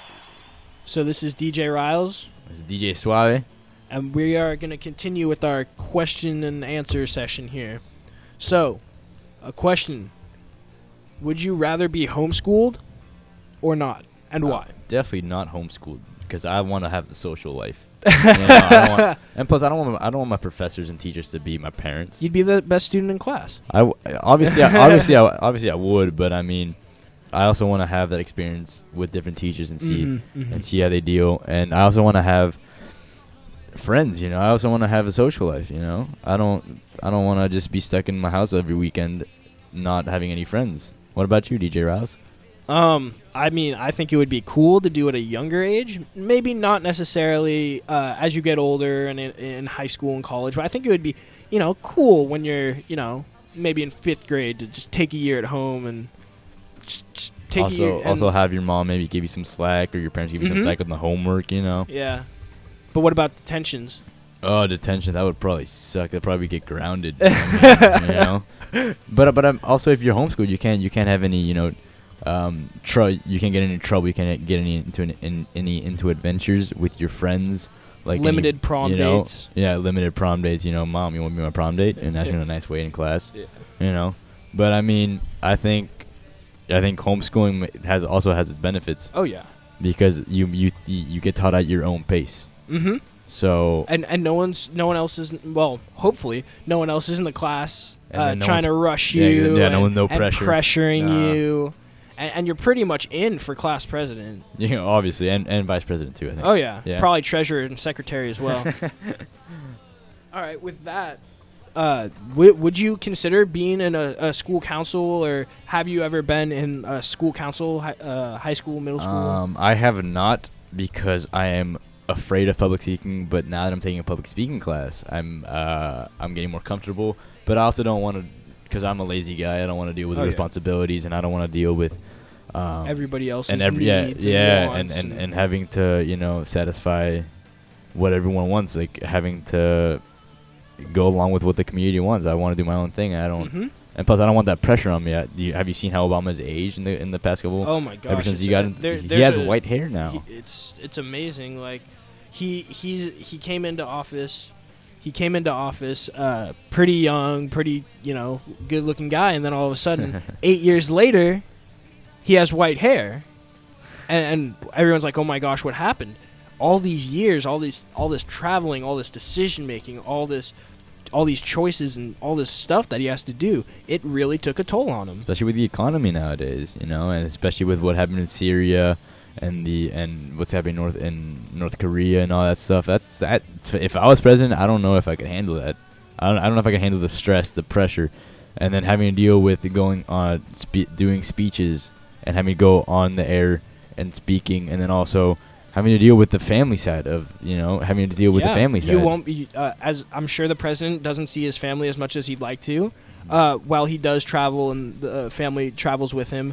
So this is D J Riles, It's D J Suave. and we are going to continue with our question and answer session here. So, a question. Would you rather be homeschooled or not, and why? Definitely not homeschooled because I want to have the social life. You know, I don't want, and plus, I don't want my, I don't want my professors and teachers to be my parents. You'd be the best student in class. I w- obviously, I, obviously, I, obviously, I would, but I mean, I also want to have that experience with different teachers and see Mhm, mhm. and see how they deal. And I also want to have friends. You know, I also want to have a social life. You know, I don't, I don't want to just be stuck in my house every weekend, not having any friends. What about you, D J Rouse? Um, I mean, I think it would be cool to do at a younger age. Maybe not necessarily uh, as you get older and in, in high school and college, but I think it would be, you know, cool when you're, you know, maybe in fifth grade to just take a year at home and just, just take a Also, year. and- also have your mom maybe give you some slack, or your parents give you Mhm. some slack on the homework. You know. yeah. But what about detentions? Oh, detention. That would probably suck. That'd probably get grounded. I mean, you know. But but um, also, if you're homeschooled, you can't you can't have any you know, um, tr- you can't get any trouble. You can't get any into an, in, any into adventures with your friends. Like any- Limited prom you know, dates. Yeah, limited prom dates. You know, mom, you want to be my prom date, and that's in a nice way in class. Yeah. You know, but I mean, I think, I think homeschooling has also has its benefits Oh yeah. because you you you get taught at your own pace. Mm-hmm. So And and no one's no one else is well, hopefully no one else is in the class And uh, then no trying one's- to rush yeah, you. yeah, no and, one- no and pressure. pressuring Nah. you, and, and you're pretty much in for class president. you know, obviously, and, and vice president too. I think. Oh yeah, Yeah. probably treasurer and secretary as well. All right, with that, uh, w- would you consider being in a, a school council, or have you ever been in a school council, hi- uh, high school, middle school? Um, I have not because I am afraid of public speaking, but now that I'm taking a public speaking class, I'm uh, I'm getting more comfortable. But I also don't want to, because I'm a lazy guy. I don't want to deal with Oh, the yeah. responsibilities, and I don't want to deal with um, Everybody else's and every, yeah, needs yeah, and and, wants and and having to you know satisfy what everyone wants, like having to go along with what the community wants. I want to do my own thing. I don't, Mhm. and plus I don't want that pressure on me. I, do you, have you seen how Obama's aged in the in the past couple? Oh my gosh! ever since he it's got a- into, there- he there's has a- white hair now. He, it's it's amazing. Like he he's he came into office. He came into office uh, pretty young, pretty you know good-looking guy, and then all of a sudden, eight years later, he has white hair, and, and everyone's like, "Oh my gosh, what happened?" All these years, all these all this traveling, all this decision making, all this all these choices and all this stuff that he has to do, it really took a toll on him. Especially with the economy nowadays, you know, and especially with what happened in Syria and the and what's happening north in North Korea and all that stuff. That's that. If I was president, I don't know if I could handle that. I don't. I don't know if I can handle the stress, the pressure, and then having to deal with going on spe- doing speeches and having to go on the air and speaking, and then also having to deal with the family side of you know having to deal with Yeah, the family side. You won't be uh, as I'm sure the president doesn't see his family as much as he'd like to. Uh, while he does travel and the uh, family travels with him,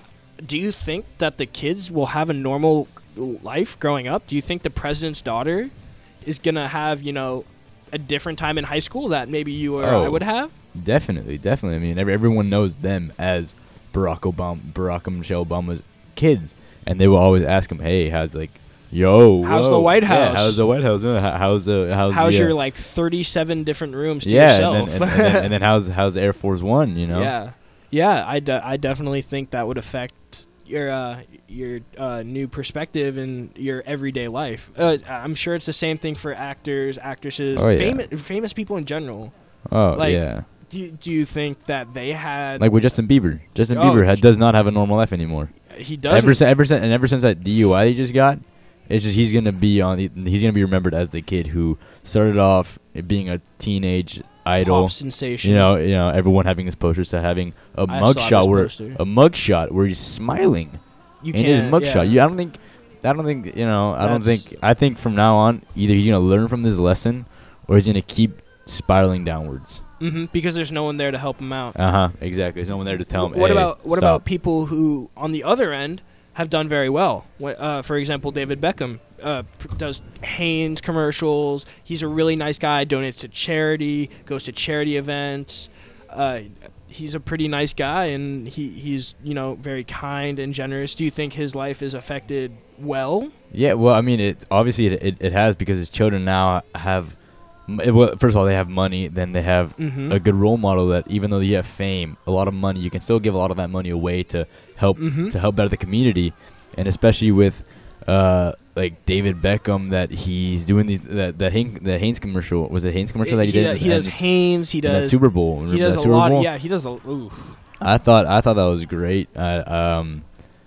do you think that the kids will have a normal life growing up? Do you think the president's daughter is gonna have you know a different time in high school that maybe you or I Oh. would have? Definitely, definitely. I mean, every, everyone knows them as Barack Obama, Barack and Michelle Obama's kids, and they will always ask him, "Hey, how's like, yo, How's whoa, the White yeah, House? how's the White House? Uh, how- How's the how's, How's the, your uh, like thirty-seven different rooms to yeah, yourself? and then, and, and, then, and then how's how's Air Force One? You know, Yeah, yeah. I, de- I definitely think that would affect your uh, your uh, new perspective in your everyday life. Uh, I'm sure it's the same thing for actors, actresses, Oh, yeah. famous famous people in general. oh like, yeah, Do you, do you think that they had like with Justin Bieber. Justin Oh, Bieber had, j- does not have a normal life anymore. he doesn't? Ever since, ever since, and ever since that D U I he just got, it's just he's gonna be on. He's gonna be remembered as the kid who started off being a teenage idol. Pop sensation. You know, you know, everyone having his posters to having a I saw this mugshot where poster. a mugshot where he's smiling you in his can't- mugshot. yeah. You, I don't think, I don't think, you know, I don't That's- think. I think from now on, either he's gonna learn from this lesson, or he's gonna keep spiraling downwards. Mhm, because there's no one there to help him out. Uh huh. Exactly. There's no one there to tell him. What "Hey, about what stop." about people who, on the other end, have done very well? Wh- Uh, for example, David Beckham uh, pr- does Hanes commercials. He's a really nice guy. Donates to charity. Goes to charity events. Uh, he's a pretty nice guy, and he, he's you know very kind and generous. Do you think his life is affected well? Yeah, well, I mean, it obviously it, it, it has because his children now have. m- It, well, first of all, they have money. Then they have Mhm. a good role model that even though you have fame, a lot of money, you can still give a lot of that money away to help Mhm. to help better the community, and especially with uh, like David Beckham that he's doing these that that Hanes, the Hanes commercial was it Hanes commercial that he, he, did does, he in- does in Hanes. He in that does Super Bowl. He Remember does that a Super lot. Bowl? Yeah, he does a. Ooh. I thought I thought that was great. Uh, um,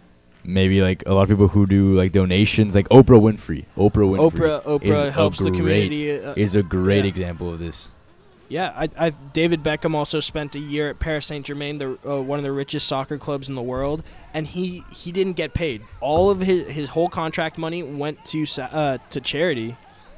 maybe like a lot of people who do like donations, like Oprah Winfrey. Oprah Winfrey. Oprah. Oprah is a helps the great- community. Uh, is a great Yeah. example of this. Yeah, I, I, David Beckham also spent a year at Paris Saint Germain, the uh, one of the richest soccer clubs in the world, and he, he didn't get paid. All of his his whole contract money went to sa- uh, to charity,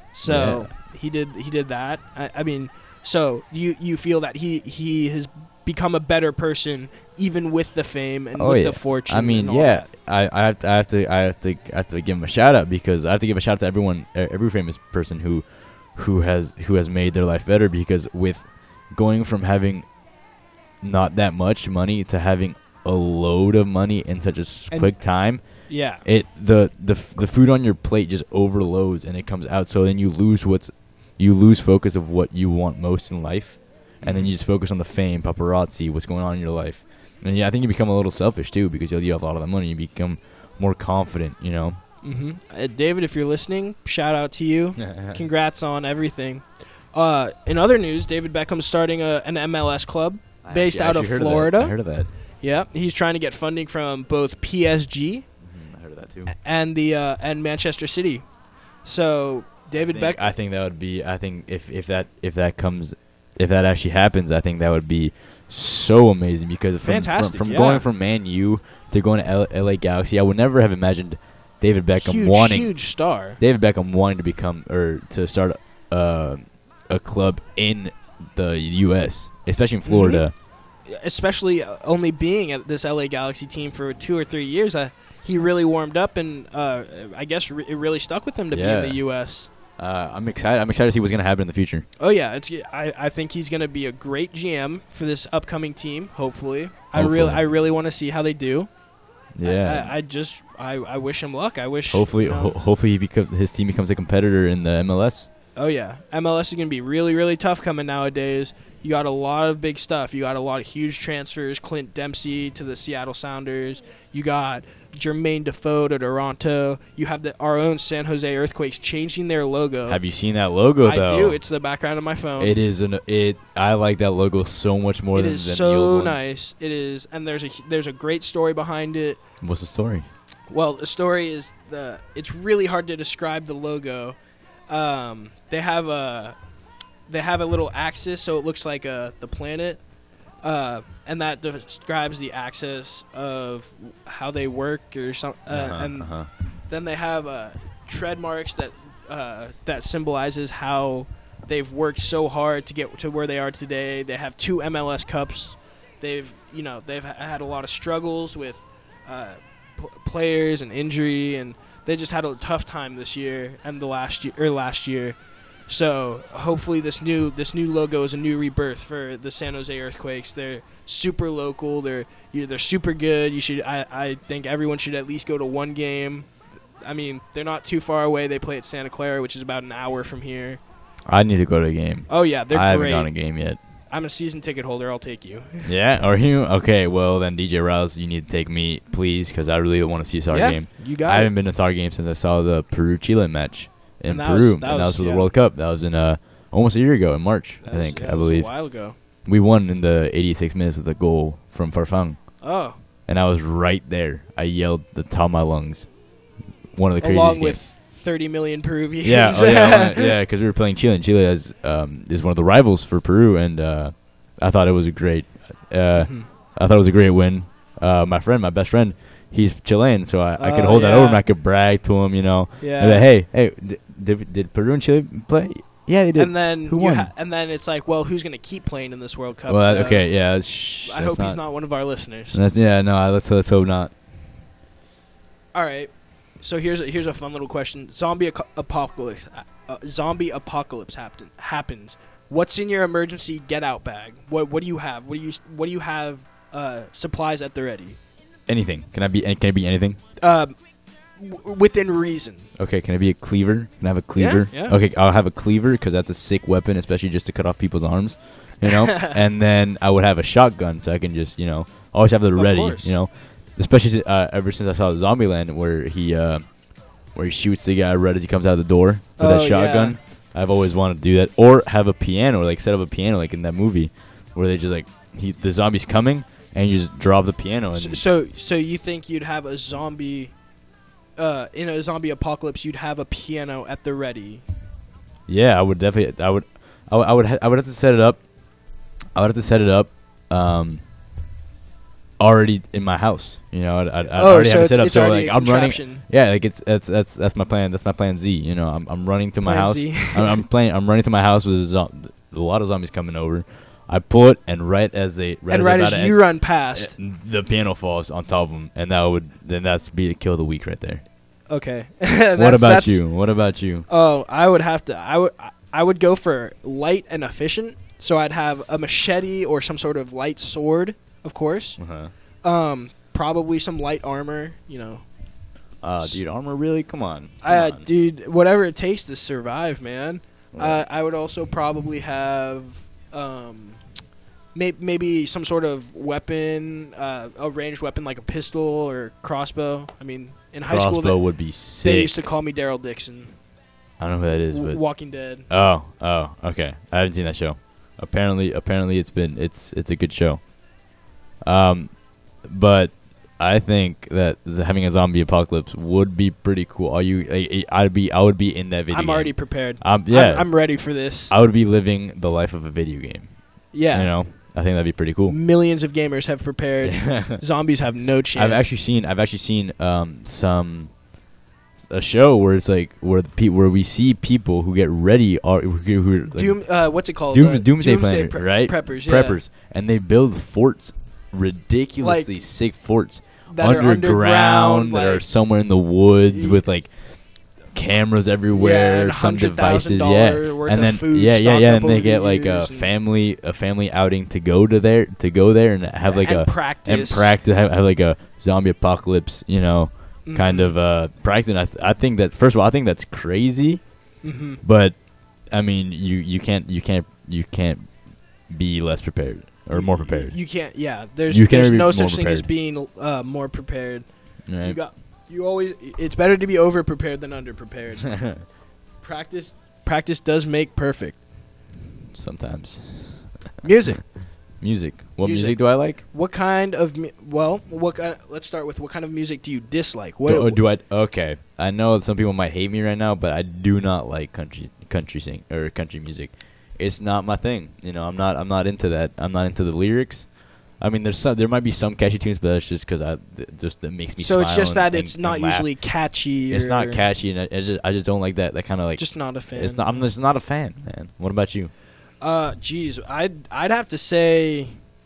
so he did he did that. I, I mean, so you you feel that he he has become a better person even with the fame and Oh, with yeah. the fortune. I mean, and all yeah, that. I, I have to, I have to, I have to, I have to give him a shout out because I have to give a shout out to everyone, e- every famous person who, who has, who has made their life better. Because with going from having not that much money to having a load of money in such a s- And- quick time, Yeah, it the the f- the food on your plate just overloads and it comes out. So then you lose what's, you lose focus of what you want most in life, and then you just focus on the fame, paparazzi, what's going on in your life. And yeah, I think you become a little selfish too because you you have a lot of that money. You become more confident, you know. hmm Uh, David, if you're listening, shout out to you. Congrats on everything. Uh, in other news, David Beckham's starting a, an M L S club I based actually- I out of actually heard Florida. that. I heard of that. Yeah, he's trying to get funding from both P S G Mhm, I heard of that too. and the uh, and Manchester City. So David I think, Beckham. I think that would be. I think if if that if that comes, if that actually happens, I think that would be so amazing because from Fantastic, from, from yeah. going from Man U to going to L- LA Galaxy, I would never have imagined David Beckham huge, wanting huge star. David Beckham wanting to become or to start uh, a club in the U S, especially in Florida. Especially uh, only being at this L A Galaxy team for two or three years, uh, he really warmed up, and uh, I guess re- it really stuck with him to Yeah. be in the U S. Uh, I'm excited. I'm excited to see what's going to happen in the future. Oh yeah, it's. I, I think he's going to be a great G M for this upcoming team. Hopefully, I Hopefully. really I really want to see how they do. Yeah. I, I, I just I, I wish him luck. I wish. hopefully, you know- ho- hopefully he become, his team becomes a competitor in the M L S. Oh yeah, M L S is going to be really really tough coming nowadays. You got a lot of big stuff. You got a lot of huge transfers. Clint Dempsey to the Seattle Sounders. You got Jermaine Defoe to Toronto. You have the, our own San Jose Earthquakes changing their logo. Have you seen that logo I though? do. It's the background of my phone. It is an it. I like that logo so much more It than, is than the old so one. nice. It is, and there's a hu- there's a great story behind it. What's the story? Well, the story is the. It's really hard to describe the logo. Um, they have a, they have a little axis, so it looks like a the planet, uh, and that describes the axis of how they work or something. Uh, Uh-huh, and uh-huh. then they have uh, tread marks that uh, that symbolizes how they've worked so hard to get to where they are today. They have two M L S Cups. They've you know they've ha- had a lot of struggles with uh, p- players and injury, and they just had a tough time this year and the last year or last year. So hopefully this new this new logo is a new rebirth for the San Jose Earthquakes. They're super local. They're you they're super good. You should I, I think everyone should at least go to one game. I mean, they're not too far away. They play at Santa Clara, which is about an hour from here. I need to go to a game. Oh yeah, they're I great. haven't gone to a game yet. I'm a season ticket holder. I'll take you. Yeah, are you? Okay, well then D J Rouse, you need to take me, please, because I really want to see a soccer yeah, game. you got I it. haven't been to a soccer game since I saw the Peru-Chile match in And that Peru, was- and that that was was- for yeah. the World Cup. That was in uh almost a year ago in March, That I was- think, yeah, I that was believe. a while ago. We won in the eighty-six minutes with a goal from Farfang, Oh, and I was right there. I yelled the top of my lungs. One of the craziest along games. with thirty million Peruvians. Yeah, oh yeah, one- yeah, because we were playing Chile, and Chile is um, is one of the rivals for Peru, and uh, I thought it was a great, uh, Mhm. I thought it was a great win. Uh, my friend, my best friend, he's Chilean, so I, I could Oh, hold that over him. yeah. I could brag to him, you know. Yeah. And be like, hey, hey, did, did did Peru and Chile play? Yeah, they did. And then Who you won? ha- and then it's like, well, who's gonna keep playing in this World Cup? well, that- Uh, okay, yeah. That's, shh, I that's hope he's not one of our listeners. That's, yeah, no. I- Let's let's hope not. All right. So here's a, here's a fun little question. Zombie aco- apocalypse. Uh, uh, zombie apocalypse happen, happens. What's in your emergency get out bag? What what do you have? What do you what do you have? Uh, supplies at the ready. Anything? Can I be? Can it be anything? Um, w- within reason. Okay, can it be a cleaver? Can I have a cleaver? yeah. Okay, I'll have a cleaver because that's a sick weapon, especially just to cut off people's arms, you know. And then I would have a shotgun, so I can just, you know, always have it Of ready, course. you know. Especially si- uh, ever since I saw Zombieland, where he uh, where he shoots the guy right as he comes out of the door with Oh, that shotgun. I've always wanted to do that, or have a piano, like set up a piano, like in that movie, where they just like he the zombie's coming and you just drop the piano and So, so so you think you'd have a zombie? Uh, in a zombie apocalypse, you'd have a piano at the ready. yeah, I would definitely. I would. I would. I would, ha- I would have to set it up. I would have to set it up. Um, already in my house, you know. I'd, I'd, I'd Oh, already so have it it's- set up. it's So already like a I'm running. contraption. Yeah, like it's that's that's that's my plan. That's my plan Z. You know, I'm I'm running to my Plan house. Z. I'm, I'm playing. I'm running to my house with a, zo- a lot of zombies coming over. I pull it, and right as they right and as right they're as about to you end- run past. the piano falls on top of them, and that would then that's be the kill of the week right there. Okay. what That's- about that's- you? What about you? Oh, I would have to. I would. I would go for light and efficient. So I'd have a machete or some sort of light sword, of course. Uh-huh. Um, probably some light armor. You know, Uh, dude, armor really? Come on. Come uh, on. dude, whatever it takes to survive, man. Yeah. Uh, I would also probably have um, may- maybe some sort of weapon, uh, a ranged weapon like a pistol or crossbow. I mean, in high Crossbow school, they, would be they sick. used to call me Daryl Dixon, I don't know who that is, w- but Walking Dead. oh, oh, okay. I haven't seen that show. Apparently, apparently, it's been it's it's a good show. Um, but I think that z- having a zombie apocalypse would be pretty cool. Are you? I, I- I'd be. I would be in that video. I'm game. already prepared. Um, yeah, I'm, I'm ready for this. I would be living the life of a video game. yeah. You know, I think that'd be pretty cool. Millions of gamers have prepared. Zombies have no chance. I've actually seen. I've actually seen um, some a show where it's like where the pe- where we see people who get ready are who, who are, like, Doom. Uh, what's it called? Doom, Uh, doomsday, planner, pre- right? Preppers. Yeah. Preppers, and they build forts, ridiculously Like, sick forts That are underground, underground, that are like- somewhere in the woods Ye- with like cameras everywhere, Yeah, and some one hundred thousand devices, yeah, dollars worth and of then food yeah, yeah, stocked yeah, up and they over get the like a years and- family, a family outing to go to there, to go there and have like and a practice and practice, have, have like a zombie apocalypse, you know, kind Mhm. of uh practice. And I, th- I think that's first of all, I think that's crazy, Mhm. but I mean, you you can't you can't you can't be less prepared or more prepared. You can't. Yeah. There's You can't there's be no more such thing as prepared. being uh, more prepared. Right? You got. You always. It's better to be over prepared than under prepared. practice. Practice does make perfect. Sometimes. Music. Music. What Music. music do I like? What kind of mu- well? What ki- let's start with what kind of music do you dislike? What do, do I? Okay, I know some people might hate me right now, but I do not like country country sing or country music. It's not my thing. You know, I'm not. I'm not into that. I'm not into the lyrics. I mean, there's some. There might be some catchy tunes, but that's just because I th- just that makes me. so it's smile just and- that and- it's and not laugh. usually catchy. It's not or catchy, and I, I just I just don't like that. That kind of like. Just not a fan. It's not. I'm just not a fan, man. What about you? Uh, geez, I'd I'd have to say,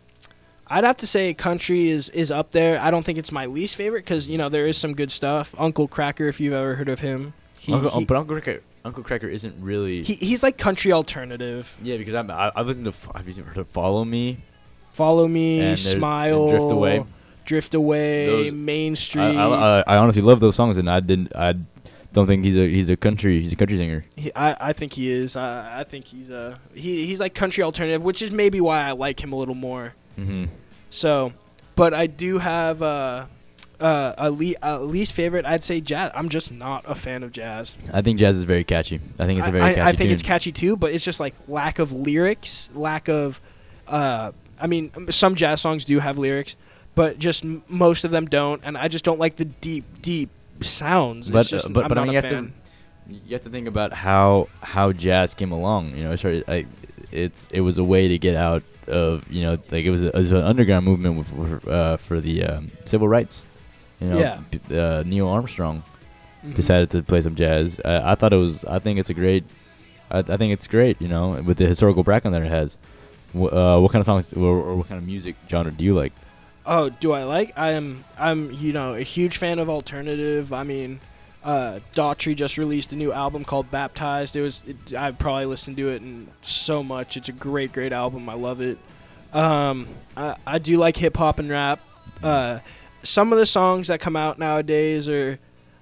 I'd have to say country is is up there. I don't think it's my least favorite because you know there is some good stuff. Uncle Cracker, if you've ever heard of him, he, Uncle, he, but Uncle Cracker, Uncle Cracker isn't really. he he's like country alternative. yeah, because I'm, I I listened to. F- Have you heard of Follow Me? Follow Me, And there's- and Smile, Drift Away. Drift Away, Those- Main Street. I, I, I, I honestly love those songs, and I didn't. I don't think he's a he's a country he's a country singer. He, I, I think he is. I, I think he's uh he he's like country alternative, which is maybe why I like him a little more. Mm-hmm. So, but I do have uh, uh, a, le- a least favorite. I'd say jazz. I'm just not a fan of jazz. I think jazz is very catchy. I think it's a very I, I, catchy I think tune. it's catchy too, but it's just like lack of lyrics, lack of. Uh, I mean, m- some jazz songs do have lyrics, but just m- most of them don't, and I just don't like the deep, deep sounds. But it's just, uh, but I'm but I not mean, a you have fan. to you have to think about how how jazz came along. You know, it started. I, it's it was a way to get out of you know like it was, a, it was an underground movement with, for, uh, for the um, civil rights. You know, Yeah. p- uh, Neil Armstrong Mhm. decided to play some jazz. I, I thought it was. I think it's a great. I, I think it's great. You know, with the historical background that it has. Wh- uh, what kind of songs or, or what kind of music genre do you like? Oh, do I like? I'm I'm you know a huge fan of alternative. I mean, uh, Daughtry just released a new album called Baptized. It was it, I probably listened to it and so much. It's a great great album. I love it. Um, I I do like hip hop and rap. Uh, some of the songs that come out nowadays are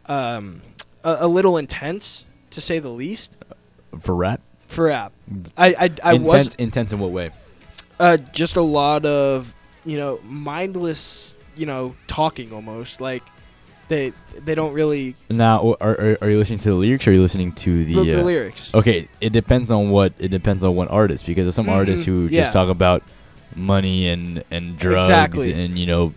um, a, a little intense to say the least For rap? for rap. I I, I was intense intense in what way? uh, just a lot of you know mindless you know talking almost like they they don't really Now, are, are are you listening to the lyrics or are you listening to the, the, the uh, lyrics. Okay, it depends on what it depends on what artist because there's some Mhm, artists who yeah. just talk about money and and drugs Exactly. and you know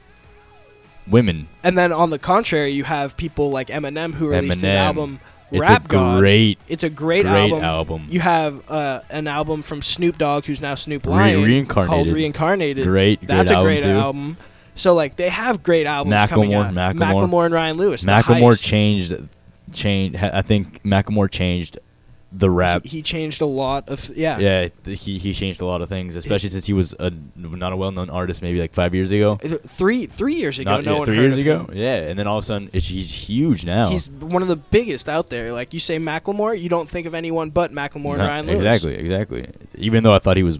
women. And then on the contrary, you have people like Eminem who released his Eminem. album It's Rap a God. great It's a great, great album. album. You have uh, an album from Snoop Dogg, who's now Snoop Re- Lion, Reincarnated. called Reincarnated. Great, great That's a album great too. album. So like they have great albums coming Macklemore, out. Macklemore. Macklemore and Ryan Lewis. The Macklemore Heist. changed changed ha- I think Macklemore changed the rap. He, he changed a lot of yeah. Yeah, th- he he changed a lot of things, especially since he was a not a well-known artist maybe like five years ago. Uh, Three three years ago, Not- no yeah, one three heard years of ago. him. Yeah, and then all of a sudden it's, he's huge now. He's one of the biggest out there. Like you say Macklemore, you don't think of anyone but Macklemore and No, Ryan Lewis. exactly, exactly. Even though I thought he was,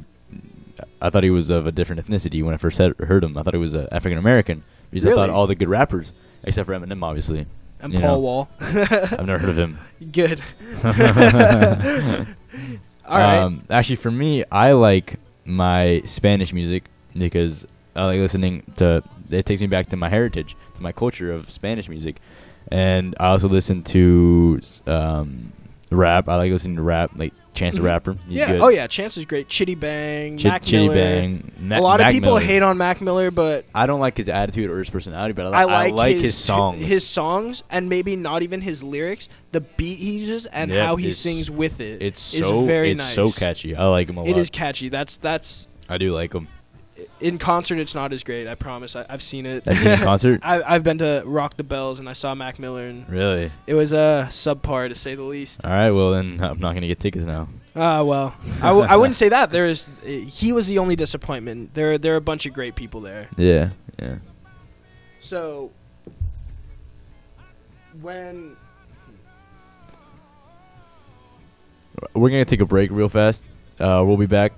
I thought he was of a different ethnicity when I first had, heard him. I thought he was uh, African American because I Really? thought all the good rappers, except for Eminem, obviously. And you Paul know. Wall. I've never heard of him. Good. All right. Um, actually, for me, I like my Spanish music because I like listening to. It takes me back to my heritage, to my culture of Spanish music, and I also listen to um, rap. I like listening to rap, like Chance Mhm. the Rapper. He's yeah. good. Oh yeah. Chance is great. Chitty Bang. Chit- Mac Chitty Miller. Bang. Ma- a lot Mac of people Miller. hate on Mac Miller, but I don't like his attitude or his personality, but I, li- I like, I like his, his, songs. His songs, and maybe not even his lyrics. The beat he uses and Yeah, how he it's- sings with it. it's is so very it's nice. so catchy. I like him a lot. It is catchy. That's that's I do like him. in concert, it's not as great. I promise. I, I've seen it. Have you seen it in concert? I, I've been to Rock the Bells, and I saw Mac Miller, and Really? it was a uh, subpar to say the least. All right. Well, then I'm not gonna get tickets now. Ah, well, I, w- I wouldn't say that. There is, he was the only disappointment. There, there are a bunch of great people there. Yeah. Yeah. So, when We're gonna take a break real fast. Uh, we'll be back.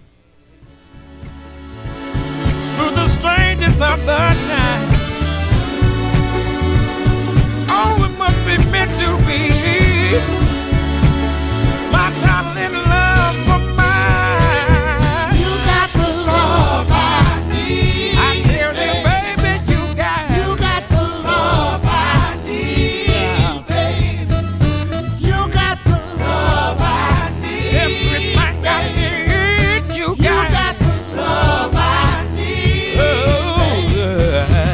Through the strangest of the time. Oh, it must be meant to be. My darling, love for mine. You got the love I need. I tell you, baby, you got. You got the love I need, baby. You got the love I need. Everything I need, you You got. got the love I need. Oh, yeah.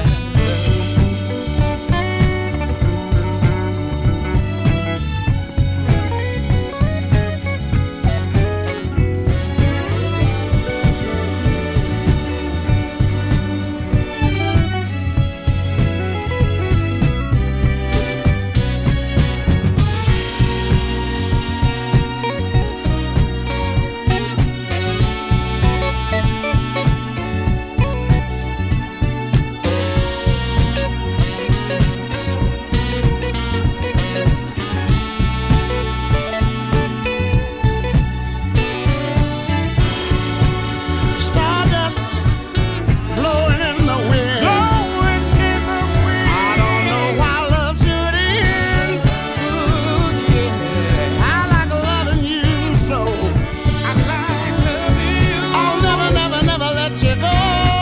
Stardust blowing in the wind. Blowing in the wind. I don't know why love should end. Ooh, yeah. I like loving you so. I like loving you. I'll never, never, never let you go.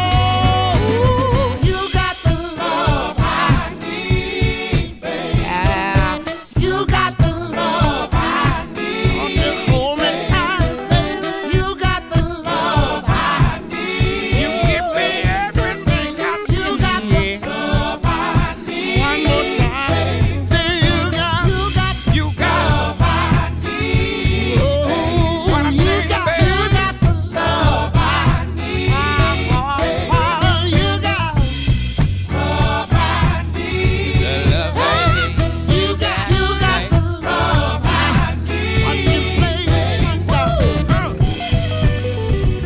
You got the love I need, baby. Yeah. You got the love I need. Just hold me tight, baby. You got the love I need. You give me everything I You got the need. love I need. One more time. Then you got, you got the You got love I need. Oh, What I you need, got, baby. you got the love I need. Oh, oh, you got love I need. Hey, you got, you got the love I need. What you play? Woo!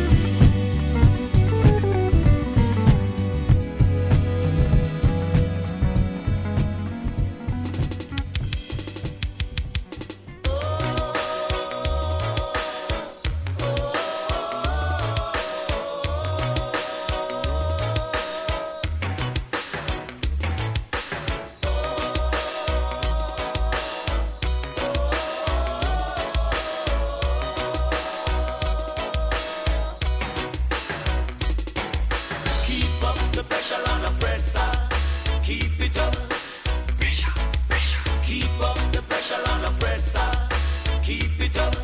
Keep up the pressure on the presser. Keep it up. Pressure, pressure. Keep up the pressure on the presser. Keep it up.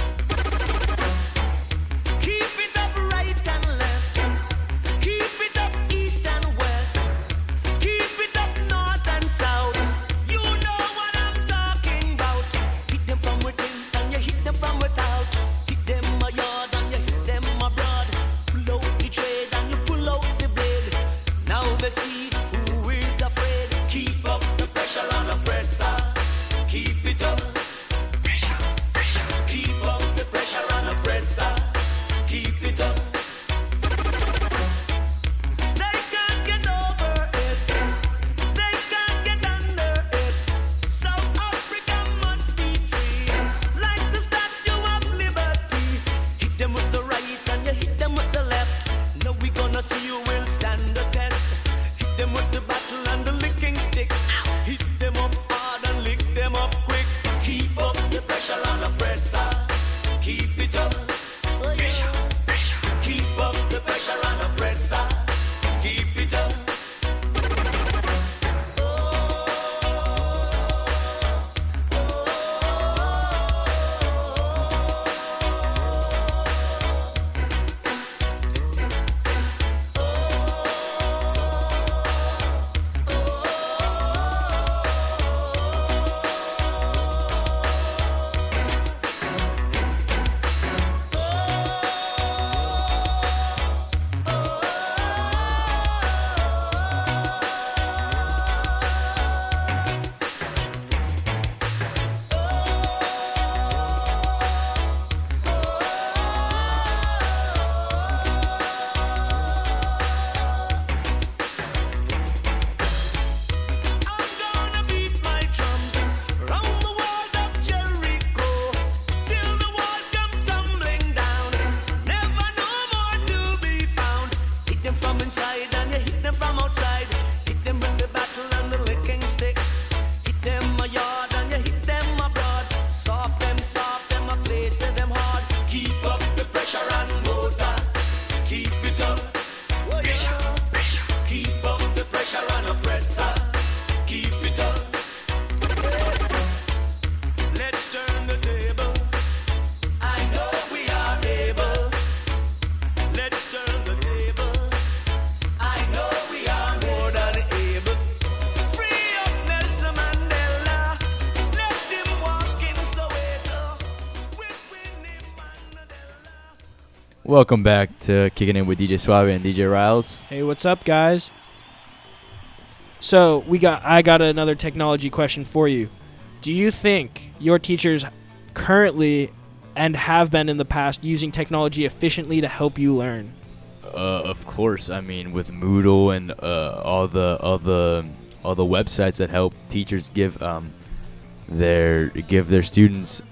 Keep it up right and left. Keep it up east and west. Keep it up north and south. You know what I'm talking about. Hit them from within and you hit them from without. Hit them a yard and you hit them abroad. Pull out the trade and you pull out the blade. Now they see who is afraid. Keep up the pressure on the presser. Keep it up. Pressure, pressure. Keep up the pressure on the presser. Keep it up. They can't get over it. They can't get under it. South Africa must be free, like the Statue of Liberty. Hit them with the right and you hit them with the left. Now we gonna see who will stand the test. Hit Welcome back to Kicking In with D J Suave and D J Riles. Hey, what's up, guys? So we got I got another technology question for you. Do you think your teachers currently and have been in the past using technology efficiently to help you learn? Uh, of course. I mean, with Moodle and uh, all the all the all the websites that help teachers give um their give their students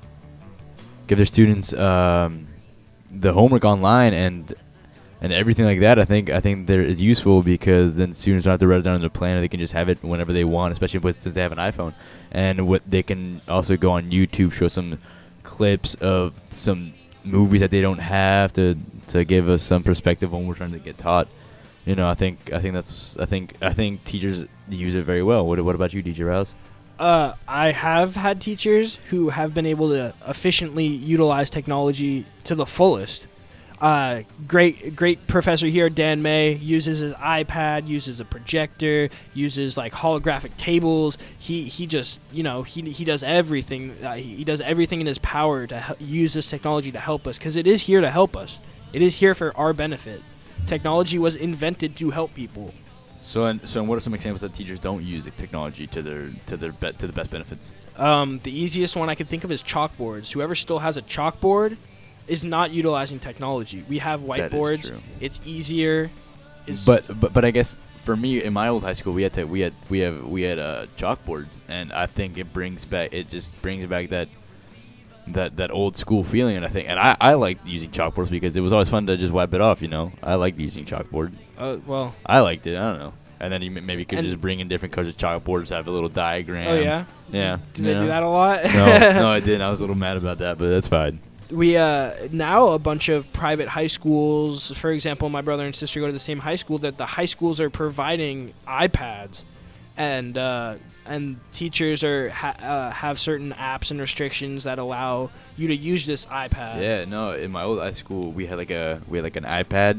give their students um the homework online and and everything like that. I think I think there is useful because then students don't have to write it down in their planner. They can just have it whenever they want, especially with, since they have an iPhone. And what they can also go on YouTube, show some clips of some movies that they don't have to to give us some perspective when we're trying to get taught. You know, I think I think that's I think I think teachers use it very well. What what about you, D J Rouse? Uh, I have had teachers who have been able to efficiently utilize technology to the fullest. Uh, great, great professor here, Dan May, uses his iPad, uses a projector, uses like holographic tables. He he just you know he he does everything. Uh, he, he does everything in his power to hel- use this technology to help us because it is here to help us. It is here for our benefit. Technology was invented to help people. So, and, so, and what are some examples that teachers don't use technology to their to their be- to the best benefits? Um, the easiest one I can think of is chalkboards. Whoever still has a chalkboard is not utilizing technology. We have That is whiteboards. true. It's easier. It's But but but I guess for me in my old high school we had to we had we have we had uh, chalkboards, and I think it brings back it just brings back that that that old school feeling. And I think and I I liked using chalkboards because it was always fun to just wipe it off. You know, I liked using chalkboard. uh, well, I liked it. I don't know. And then you m- maybe could And- just bring in different colors of chalkboards, have a little diagram. oh yeah, Yeah. Did you they do know? that a lot? no, no, I didn't. I was a little mad about that, but that's fine. We uh now a bunch of private high schools. For example, my brother and sister go to the same high school. That the high schools are providing iPads, and uh, and teachers are ha- uh, have certain apps and restrictions that allow you to use this iPad. Yeah, no. In my old high school, we had like a we had like an iPad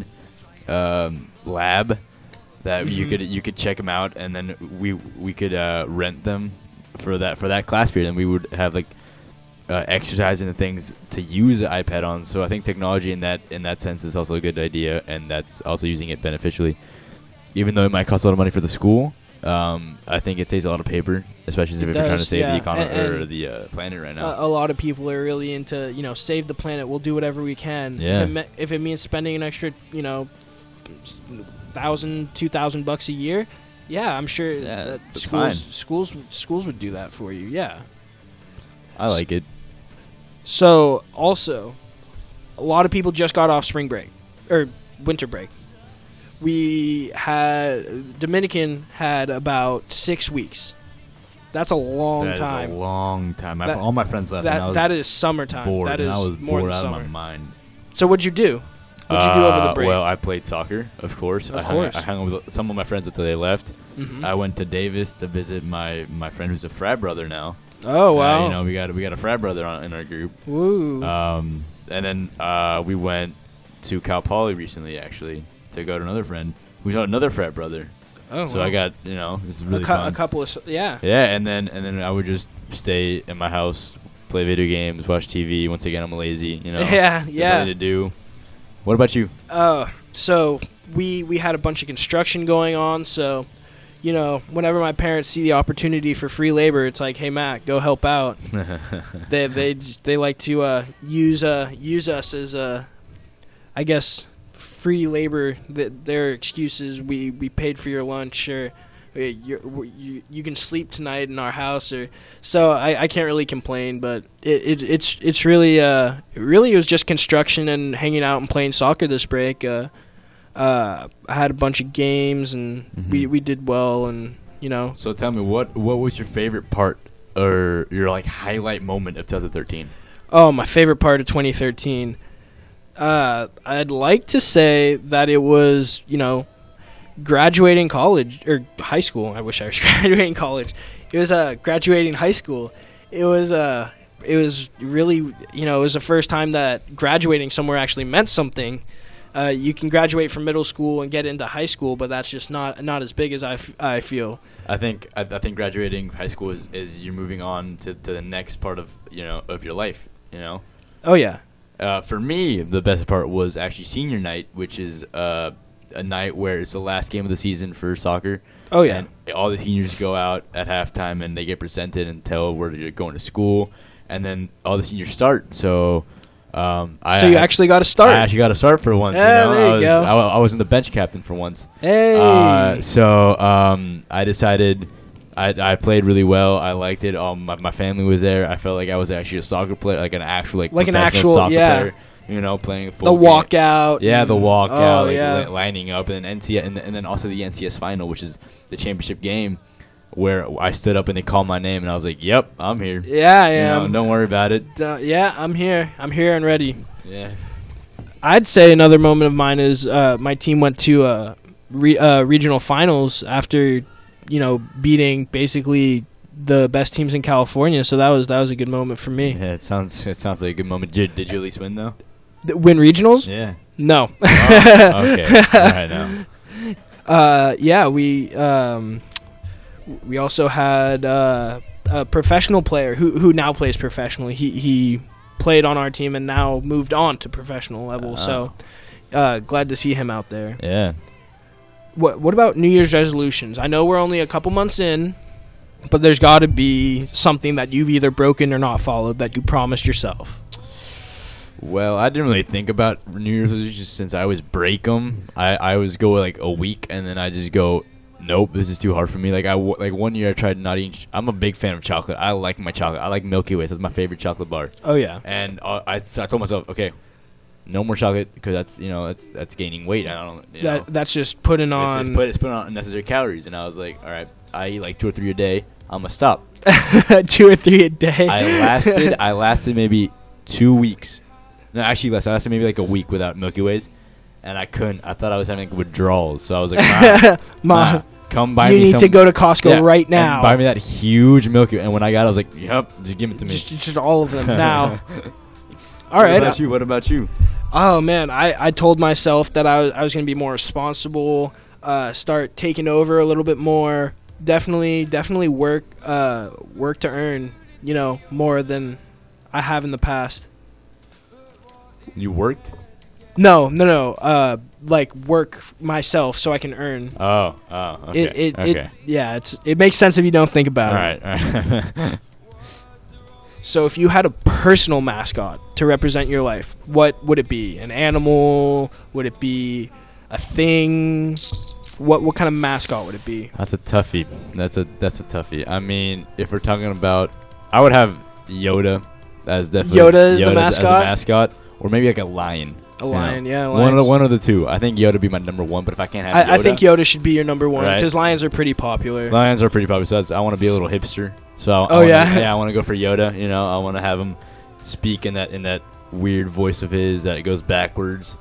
um, lab that you Mhm. could you could check them out, and then we we could uh, rent them for that for that class period, and we would have like uh, exercise and things to use the iPad on. So I think technology in that in that sense is also a good idea, and that's also using it beneficially. Even though it might cost a lot of money for the school, um, I think it saves a lot of paper, especially It if you're trying to does, save yeah. the economy And- or and- the uh, planet right now. A, a lot of people are really into, you know, save the planet. We'll do whatever we can. Yeah. If it, me- if it means spending an extra, you know, thousand, two thousand bucks a year, yeah, I'm sure Yeah, that that's schools, fine. schools, schools would do that for you. Yeah. I like it. So also, a lot of people just got off spring break or winter break. We had Dominican had about six weeks. That's a long That is time. a long time. My, That- all my friends left. and I that was that is summertime. bored. That and is I was more bored than out summer. of my mind. So what'd you do? What'd you do over the Uh, break? Well, I played soccer, of course. Of I hung, course. I hung out with some of my friends until they left. Mhm. I went to Davis to visit my, my friend who's a frat brother now. Oh Uh, wow! you know, we got we got a frat brother on, in our group. Woo! Um, and then uh, we went to Cal Poly recently, actually, to go to another friend who's another frat brother. oh, So wow. I got you know this is really a, cou- fun. a couple of s- yeah. Yeah, and then and then I would just stay in my house, play video games, watch T V. Once again, I'm lazy, you know. Yeah, There's yeah. nothing to do. What about you? Uh, so we we had a bunch of construction going on. So, you know, whenever my parents see the opportunity for free labor, it's like, hey Matt, go help out. they they j- they like to uh, use uh use us as uh, I guess free labor. That their excuses. We we paid for your lunch, or uh, you're, w- you you can sleep tonight in our house, or so I, I can't really complain. But it, it it's it's really uh it really was just construction and hanging out and playing soccer this break. Uh, uh, I had a bunch of games and we Mhm. we did well, and you know. So tell me, what what was your favorite part or your like highlight moment of twenty thirteen? Oh, my favorite part of twenty thirteen. Uh, I'd like to say that it was, you know, graduating college or high school. I wish I was graduating college. It was uh, graduating high school. It was uh, it was really, you know, it was the first time that graduating somewhere actually meant something. Uh, you can graduate from middle school and get into high school, but that's just not not as big as I, f- I feel. I think I, I think graduating high school is, is you're moving on to, to the next part of you know of your life. You know, Oh yeah. Uh, for me, the best part was actually senior night, which is uh, a night where it's the last game of the season for soccer. Oh, yeah. And all the seniors go out at halftime and they get presented and tell where they're going to school, and then all the seniors start. So, um, I So you I- actually got to start. I actually got to start for once. Yeah, you know? there you I was, go. I, wa- I wasn't the bench captain for once. Hey. Uh, so um, I decided I, I played really well. I liked it. Um, my, my family was there. I felt like I was actually a soccer player, like an actual like, Like an professional actual- soccer yeah. player. You know, playing a the full game. walkout. Yeah, the and- walkout, Oh, like yeah. li- lining up, and then N C S, and, and then also the N C S final, which is the championship game, where I stood up and they called my name, and I was like, "Yep, I'm here. Yeah, You yeah. know, don't worry about it." Uh, yeah, I'm here. I'm here and ready. Yeah. I'd say another moment of mine is uh, my team went to uh, re- uh, regional finals after, you know, beating basically the best teams in California. So that was that was a good moment for me. Yeah, it sounds it sounds like a good moment. Did, did you at least win though? Th- win regionals? Yeah. No. Oh, okay. All right now. Uh, yeah, we um, we also had uh, a professional player who who now plays professionally. He he played on our team and now moved on to professional level. So uh, glad to see him out there. Yeah. What what about New Year's resolutions? I know we're only a couple months in, but there's got to be something that you've either broken or not followed that you promised yourself. Well, I didn't really think about New Year's resolutions since I always break them. I, I always go like a week and then I just go, nope, this is too hard for me. Like I w- like one year I tried not eating. Ch- I'm a big fan of chocolate. I like my chocolate. I like Milky Way. That's my favorite chocolate bar. Oh yeah. And uh, I, s- I told myself, okay, no more chocolate because that's you know that's that's gaining weight. I don't. You That know. that's just putting It's, on it's, put, it's putting on unnecessary calories. And I was like, all right, I eat like two or three a day. I'm gonna stop. two or three a day. I lasted. I lasted maybe two weeks. No, actually less. I lasted maybe like a week without Milky Ways, and I couldn't. I thought I was having like, withdrawals. So I was like, nah, Ma, nah, come buy you me need some. to go to Costco yeah, right and now. buy me that huge Milky Way. And when I got it, I was like, yep, just give it to me. just, just all of them now. All What right. about you? What about you? Oh man, I, I told myself that I was I was gonna be more responsible, uh, start taking over a little bit more. Definitely, definitely work uh work to earn, you know, more than I have in the past. You worked? No, no, no. Uh, like work myself so I can earn. Oh, oh, okay. It, it, okay. it, yeah. It's it makes sense if you don't think about all it. right, all right. So if you had a personal mascot to represent your life, what would it be? An animal? Would it be a thing? What what kind of mascot would it be? That's a toughie. That's a that's a toughie. I mean, if we're talking about, I would have Yoda as definitely Yoda is the Yoda as- as a mascot? mascot, or maybe like a lion. A you know. lion, yeah. One of the lions. one of the two. I think Yoda would be my number one. But if I can't have Yoda, I, I think Yoda should be your number one Right. because lions are pretty popular. lions are pretty popular. So that's, I want to be a little hipster. So I, I Oh, wanna, yeah? yeah. I want to go for Yoda. You know, I want to have him speak in that in that weird voice of his that goes backwards.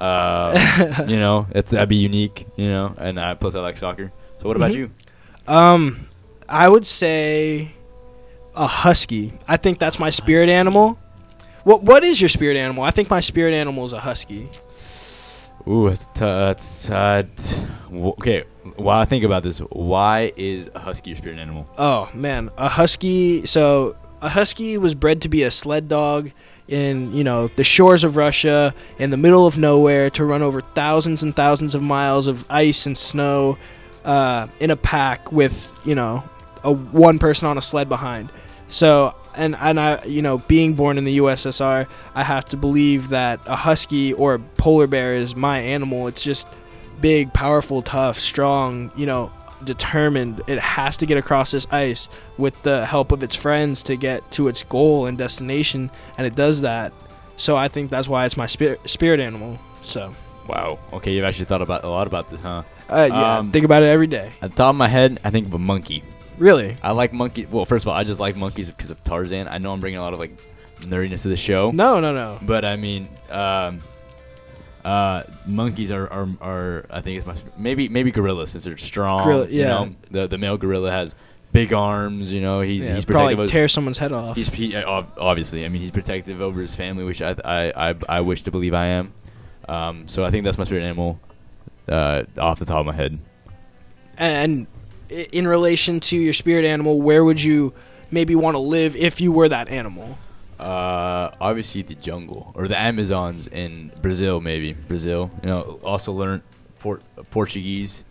Uh, you know, it's that'd be unique. You know, and I, plus I like soccer. So what about Mhm. you? Um, I would say a husky. I think that's my spirit Husky. animal. What What is your spirit animal? I think my spirit animal is a husky. Ooh, that's, t- that's uh, t- w- okay. While I think about this, why is a husky your spirit animal? Oh man, a husky. So a husky was bred to be a sled dog in you know the shores of Russia in the middle of nowhere to run over thousands and thousands of miles of ice and snow uh, in a pack with you know a one person on a sled behind. So and and I you know being born in the U S S R, I have to believe that a husky or a polar bear is my animal. It's just big, powerful, tough, strong. You know. Determined. It has to get across this ice with the help of its friends to get to its goal and destination, and it does that. So I think that's why it's my spirit spirit animal. So Wow. Okay, you've actually thought about a lot about this, huh? uh, yeah, Um, think about it every day. At the top of my head, I think of a monkey. Really? I like monkey. Well, first of all, I just like monkeys because of Tarzan. I know I'm bringing a lot of like nerdiness to the show, No, no, no. but I mean, um, uh, monkeys are, are are I think it's my maybe maybe gorillas since they're strong. Gorilla- You yeah. know, the the male gorilla has big arms. You know, he's Yeah, he's probably protective of tear someone's head off. He's he, uh, ob- obviously. I mean, he's protective over his family, which I I I, I wish to believe I am. Um, so I think that's my spirit animal, uh, off the top of my head. And i- in relation to your spirit animal, where would you maybe want to live if you were that animal? Uh, obviously the jungle or the Amazons in Brazil, maybe Brazil. You know, also learn Port- Portuguese,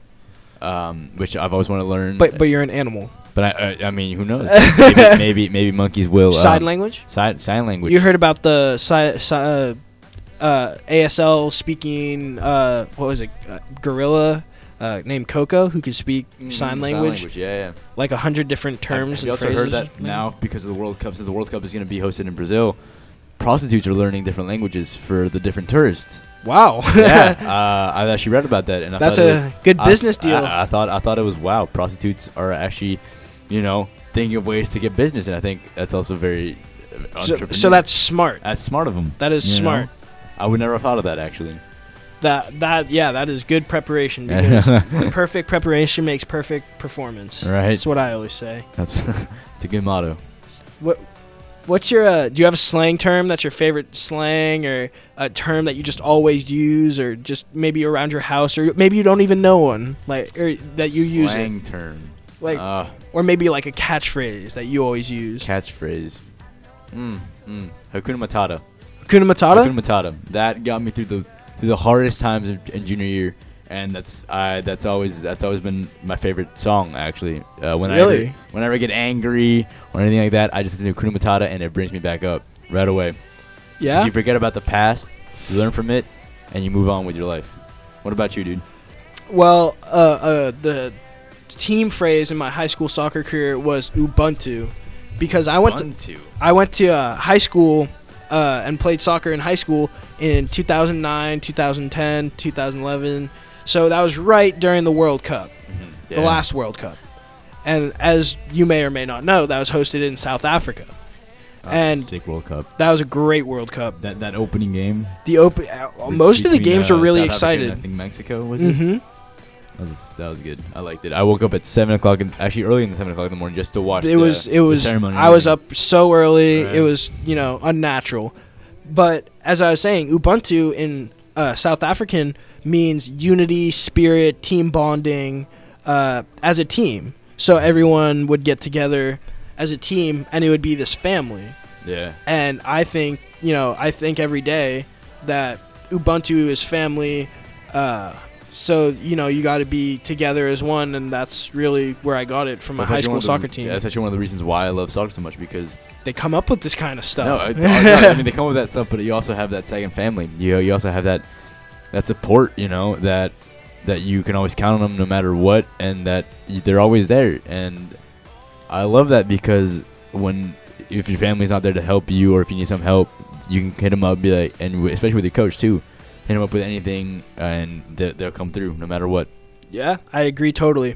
um, which I've always wanted to learn. But but you're an animal. But I, I, I mean, who knows? maybe, maybe maybe monkeys will. Sign um, language. Sign sign language. You heard about the si- si- uh, uh, A S L speaking, uh, what was it, uh, gorilla uh, named Coco, who could speak Mm, sign language, Yeah, yeah. like a hundred different terms Have you and also phrases. heard that now because of the World Cup, since the World Cup is going to be hosted in Brazil, prostitutes are learning different languages for the different tourists. Wow. yeah, uh, I've actually read about that, and I That's thought it a was, good I- business deal. I, I thought I thought it was wow. Prostitutes are actually, you know, thinking of ways to get business, and I think that's also very. Uh, So, entrepreneur. so that's smart. that's smart of them. That is you smart. know? I would never have thought of that actually. That that yeah, that is good preparation because perfect preparation makes perfect performance. Right. That's what I always say. That's it's a good motto. What what's your uh, do you have a slang term that's your favorite slang, or a term that you just always use, or just maybe around your house, or maybe you don't even know one, like, or that you use it, Slang term. like, uh, or maybe like a catchphrase that you always use? catchphrase. Mm, mm. Hakuna Matata. Hakuna Matata. Hakuna Matata. That got me through the through the hardest times in, in junior year, and that's I that's always that's always been my favorite song actually. Uh, when I Really? ever, whenever I get angry or anything like that, I just listen to Hakuna Matata and it brings me back up right away. 'Cause Yeah. you forget about the past, you learn from it, and you move on with your life. What about you, dude? Well, uh, uh, the team phrase in my high school soccer career was Ubuntu, because I went to Ubuntu. I went to uh, high school uh, and played soccer in high school in two thousand nine, two thousand ten, two thousand eleven. So that was right during the World Cup, the Yeah. last World Cup. And as you may or may not know, that was hosted in South Africa. That was a and sick World Cup. that was a great World Cup. That that opening game. The open, uh, most of the between, games uh, were really South Africa and, excited. I think Mexico was it? Mm-hmm. That was that was good. I liked it. I woke up at seven o'clock, in, actually early in the seven o'clock in the morning, just to watch. It the, was it the was ceremony. I was up so early. Right. It was, you know, unnatural. But as I was saying, Ubuntu in uh, South African means unity, spirit, team bonding, uh, as a team. So everyone would get together as a team, and it would be this family. Yeah. And I think, you know, I think every day that Ubuntu is family. Uh, so, you know, you got to be together as one, and that's really where I got it from my That's high actually school one of the- soccer team. That's actually one of the reasons why I love soccer so much, because They come up with this kind of stuff. no, I, I mean they come up with that stuff, but you also have that second family. You you also have that that support. You know that that you can always count on them no matter what, and that y- they're always there. And I love that because when if your family's not there to help you, or if you need some help, you can hit them up, be like, and w- especially with your coach too, hit them up with anything, and they, they'll come through no matter what. Yeah, I agree totally.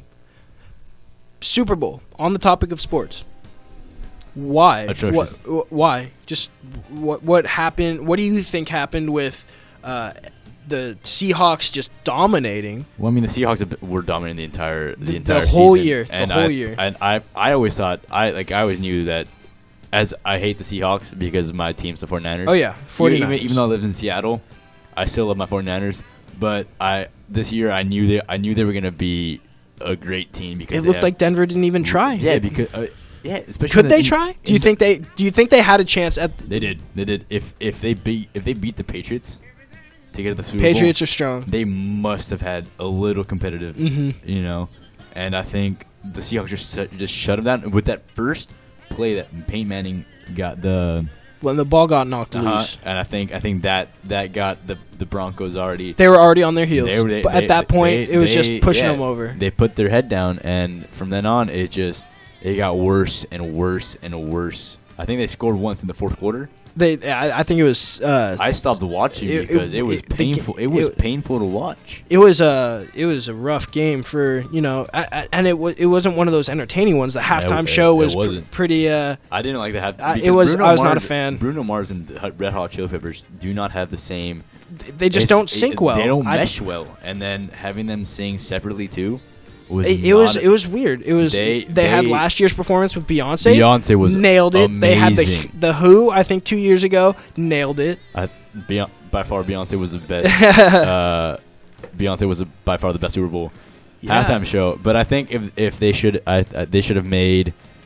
Super Bowl, on the topic of sports. Why? Atrocious. What, wh- why? Just what what happened? What do you think happened with uh, the Seahawks just dominating? Well, I mean, the Seahawks have been- were dominating the entire the, The- the entire whole season. year, the and whole I, year. And I I always thought I like I always knew that, as I hate the Seahawks because my team's the 49ers. Oh yeah, Even, 49ers. even though I lived in Seattle, I still love my 49ers. But I this year I knew they I knew they were gonna be a great team because it they looked have- like Denver didn't even try. Yeah, because uh, yeah, especially Could in the- they in- try? Do you in think they? Do you think they had a chance at? the- they did? They did. If if they beat if they beat the Patriots to get to the Super Bowl, Patriots are strong. they must have had a little competitive, Mhm. you know. And I think the Seahawks just shut- just shut them down with that first play that Peyton Manning got the. When the ball got knocked Uh-huh, loose, and I think I think that that got the the Broncos already. they were already on their heels. They were- they- but they- at that point, they- it was they- just pushing yeah, them over. They put their head down, and from then on, it just it got worse and worse and worse. I think they scored once in the fourth quarter. They, I, I think it was. Uh, I stopped watching it- because it- it, was it- the painful. ga- It was it- painful to watch. It was a it was a rough game for, you know, I, I, and it was it wasn't one of those entertaining ones. The halftime it- show it was pr- wasn't. pretty. Uh, I didn't like the half. Uh, it because was- Bruno I was not a Mars- fan. Bruno Mars and the Hot- Red Hot Chili Peppers do not have the same. they just it's- don't it- sync well. They don't I- mesh well, and then having them sing separately too was. It, it was not- it was weird. It was They- they, had they- last year's performance with Beyonce. Beyonce was nailed it. They had the amazing. the Who, I think two years ago, nailed it. I, Beyonce, by far, Beyonce was the best. uh, Beyonce was the, by far the best Super Bowl Yeah. halftime show. But I think if if they should, I, I they should have made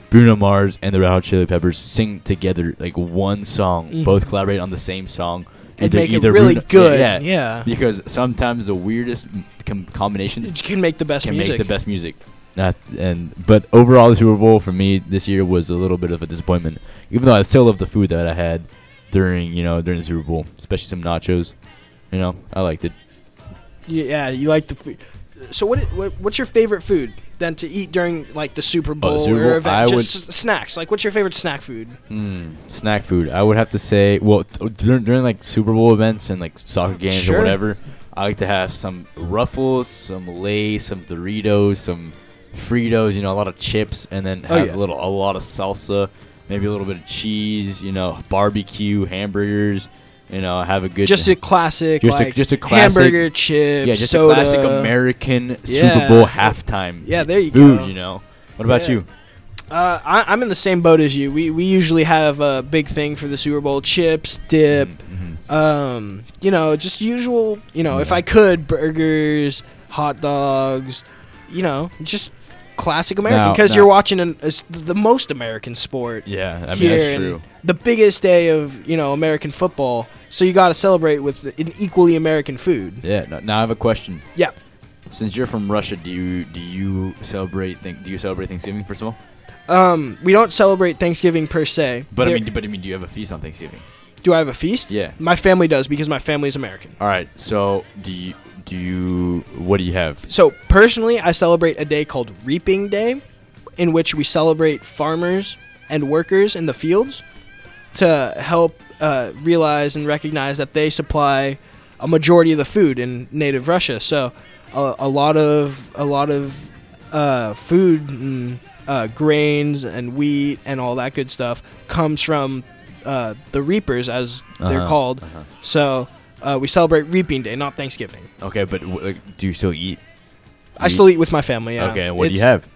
Bruno Mars and the Red Hot Chili Peppers sing together like one song, Mhm. both collaborate on the same song. And Either- make it either really Bruno- good. Yeah, Yeah. because sometimes the weirdest m- com- combinations You can make the best can music. make the best music. Not and but overall, the Super Bowl for me this year was a little bit of a disappointment. Even though I still love the food that I had during you know during the Super Bowl, especially some nachos. You know, I liked it. Yeah, you like the food. So what, i- what? What's your favorite food then to eat during like the Super Bowl Super or Bowl, event? I would- Just s- snacks. Like, what's your favorite snack food? Mm, snack food. I would have to say, well, t- during, during like Super Bowl events and like soccer games Sure. or whatever, I like to have some Ruffles, some Lay's, some Doritos, some Fritos. You know, a lot of chips, and then Oh, have yeah. a little, a lot of salsa, maybe a little bit of cheese. You know, barbecue, hamburgers. You know, have a good. Just a classic, Just a- like just a classic- hamburger, chips, yeah, just soda. a classic American Yeah. Super Bowl halftime. Yeah, there you food, go. You know. What about Yeah. you? Uh, I, I'm in the same boat as you. We we usually have a big thing for the Super Bowl: chips, dip. Mhm. Um, you know, just usual. You know, if Yeah. I could, burgers, hot dogs. You know, just classic American Now- because now- you're watching an, a s the most American sport. Yeah, I mean here that's and true. the biggest day of you know American football. So you got to celebrate with an equally American food. Yeah. No, now I have a question. Yeah. Since you're from Russia, do you do you celebrate think do you celebrate Thanksgiving first of all? Um, we don't celebrate Thanksgiving per se. But I There- mean, but I mean, do you have a feast on Thanksgiving? do I have a feast? Yeah. My family does because my family is American. All right. So do you do you what do you have? So personally, I celebrate a day called Reaping Day, in which we celebrate farmers and workers in the fields to help uh, realize and recognize that they supply a majority of the food in native Russia. So a, a lot of a lot of uh, food, and, uh, grains and wheat and all that good stuff comes from uh, the reapers, as they're Uh-huh, called. uh-huh. So uh, we celebrate Reaping Day, not Thanksgiving. Okay, but w- like, do you still eat? I still eat with my family. Yeah. Okay. What do you It's- have?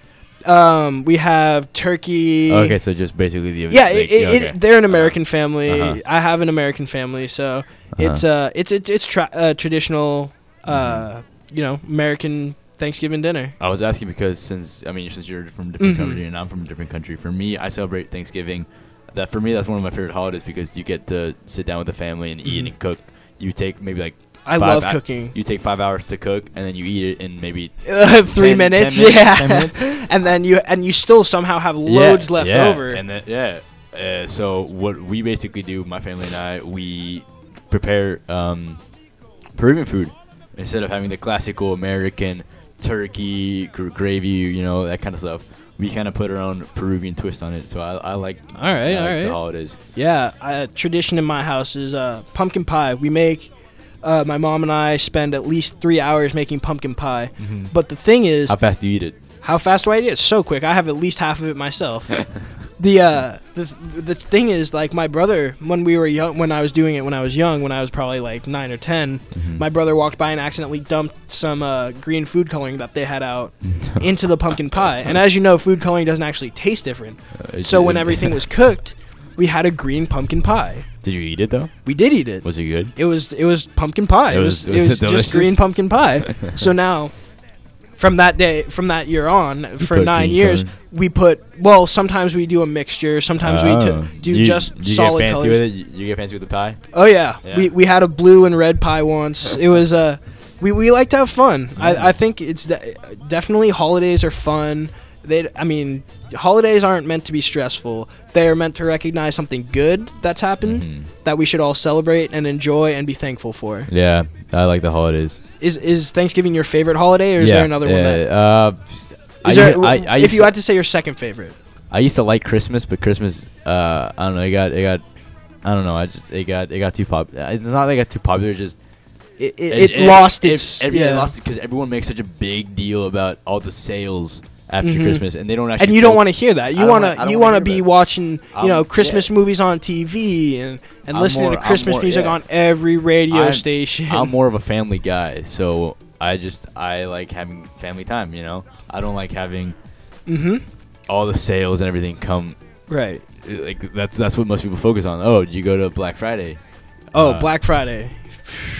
Um, we have turkey. Okay, so just basically the Yeah, like, it, it, okay. it, they're an American family. Uh-huh. I have an American family, so it's uh, it's it's, it's tra- uh, traditional, uh, you know, American Thanksgiving dinner. I was asking because since I mean since you're from a different Mhm. country and I'm from a different country, for me I celebrate Thanksgiving. That for me that's one of my favorite holidays because you get to sit down with the family and eat Mhm. and cook. You take maybe like I five love hou- cooking. You take five hours to cook and then you eat it in maybe Uh, Three ten- minutes, ten minutes, yeah, ten minutes. and then you and you still somehow have loads Yeah, left yeah, over. And then yeah, uh, so what we basically do, my family and I, we prepare um, Peruvian food instead of having the classical American turkey gr- gravy, you know, that kind of stuff. We kind of put our own Peruvian twist on it. So I, I like All right, I all like right. the holidays. Yeah, uh, tradition in my house is uh, pumpkin pie. We make, uh, my mom and I spend at least three hours making pumpkin pie. But the thing is, How fast do you eat it? how fast do I eat it? It's so quick. I have at least half of it myself. the uh, the the thing is, like my brother, when we were young, when I was doing it when I was young, when I was probably like nine or ten, Mm-hmm. my brother walked by and accidentally dumped some uh, green food coloring that they had out into the pumpkin pie. And as you know, food coloring doesn't actually taste different. Uh, So it- when everything was cooked, we had a green pumpkin pie. Did you eat it though? We did eat it. Was it good? It was it was pumpkin pie. It, It was, was- it was was, it just delicious? green pumpkin pie. So now, from that day, from that year on, for put nine green years, coloring? we put. Well, sometimes we do a mixture. Sometimes we Oh. t- do you, just you solid get fancy colors. with it? You, you get fancy with the pie? Oh yeah. Yeah. we we had a blue and red pie once. It was uh, we we like to have fun. Yeah. I I think it's de- definitely holidays are fun. They I mean, holidays aren't meant to be stressful. They are meant to recognize something good that's happened Mhm. that we should all celebrate and enjoy and be thankful for. Yeah, I like the holidays. Is is Thanksgiving your favorite holiday, or is yeah, there another one? yeah, That, uh, I, is there, u- I, I if used you to- had to say your second favorite, I used to like Christmas, but Christmas, uh, I don't know, it got, it got, I don't know, I just, it got, it got too pop. It's not that it got too popular, it's just it it, it, lost its every, yeah. it lost it because everyone makes such a big deal about all the sales after Mhm. Christmas, and they don't actually. and you don't feel- want to hear that. I You don't want wanna- I to don't you wanna want to hear be that. watching you I'm- know Christmas yeah. movies on T V and and I'm listening more- to I'm Christmas more- music yeah. on every radio I'm- station. I'm more of a family guy, so I just I like having family time. You know, I don't like having mm-hmm. all the sales and everything come. Right. Like that's that's what most people focus on. Oh, did you go to Black Friday? Oh, Uh, Black Friday.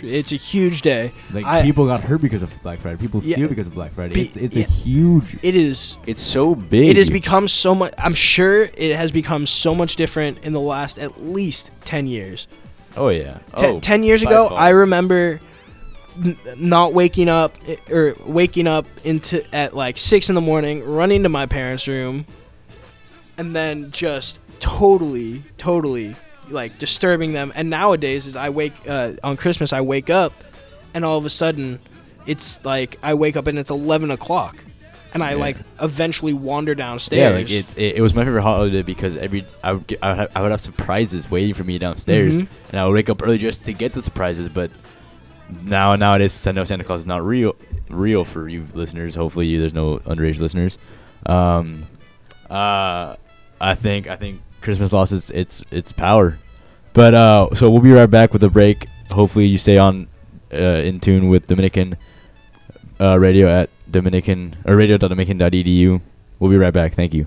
it's a huge day. Like I- people got hurt because of Black Friday. People Yeah. steal because of Black Friday. Be- it's it's yeah. a huge. It is. It's so big. It has become so much. I'm sure it has become so much different in the last at least ten years. Oh yeah. Te- oh, ten years by ago, far. I remember n- not waking up eh, or waking up into at like six in the morning, running to my parents' room, and then just totally, totally like disturbing them. And nowadays, is I wake uh, on Christmas, I wake up, and all of a sudden, it's like I wake up and it's eleven o'clock, and I Yeah. like eventually wander downstairs. Yeah, like it's it, it was my favorite holiday because every I would get, I would have, I would have surprises waiting for me downstairs, Mhm. and I would wake up early just to get the surprises. But now nowadays, since I know Santa Claus is not real, real for you listeners. Hopefully, you, there's no underage listeners. Um, uh, I think I think Christmas lost its its its power. But uh, so we'll be right back with a break. Hopefully, you stay on uh, in tune with Dominican uh, radio at Dominican or radio dot dominican dot e d u. We'll be right back. Thank you.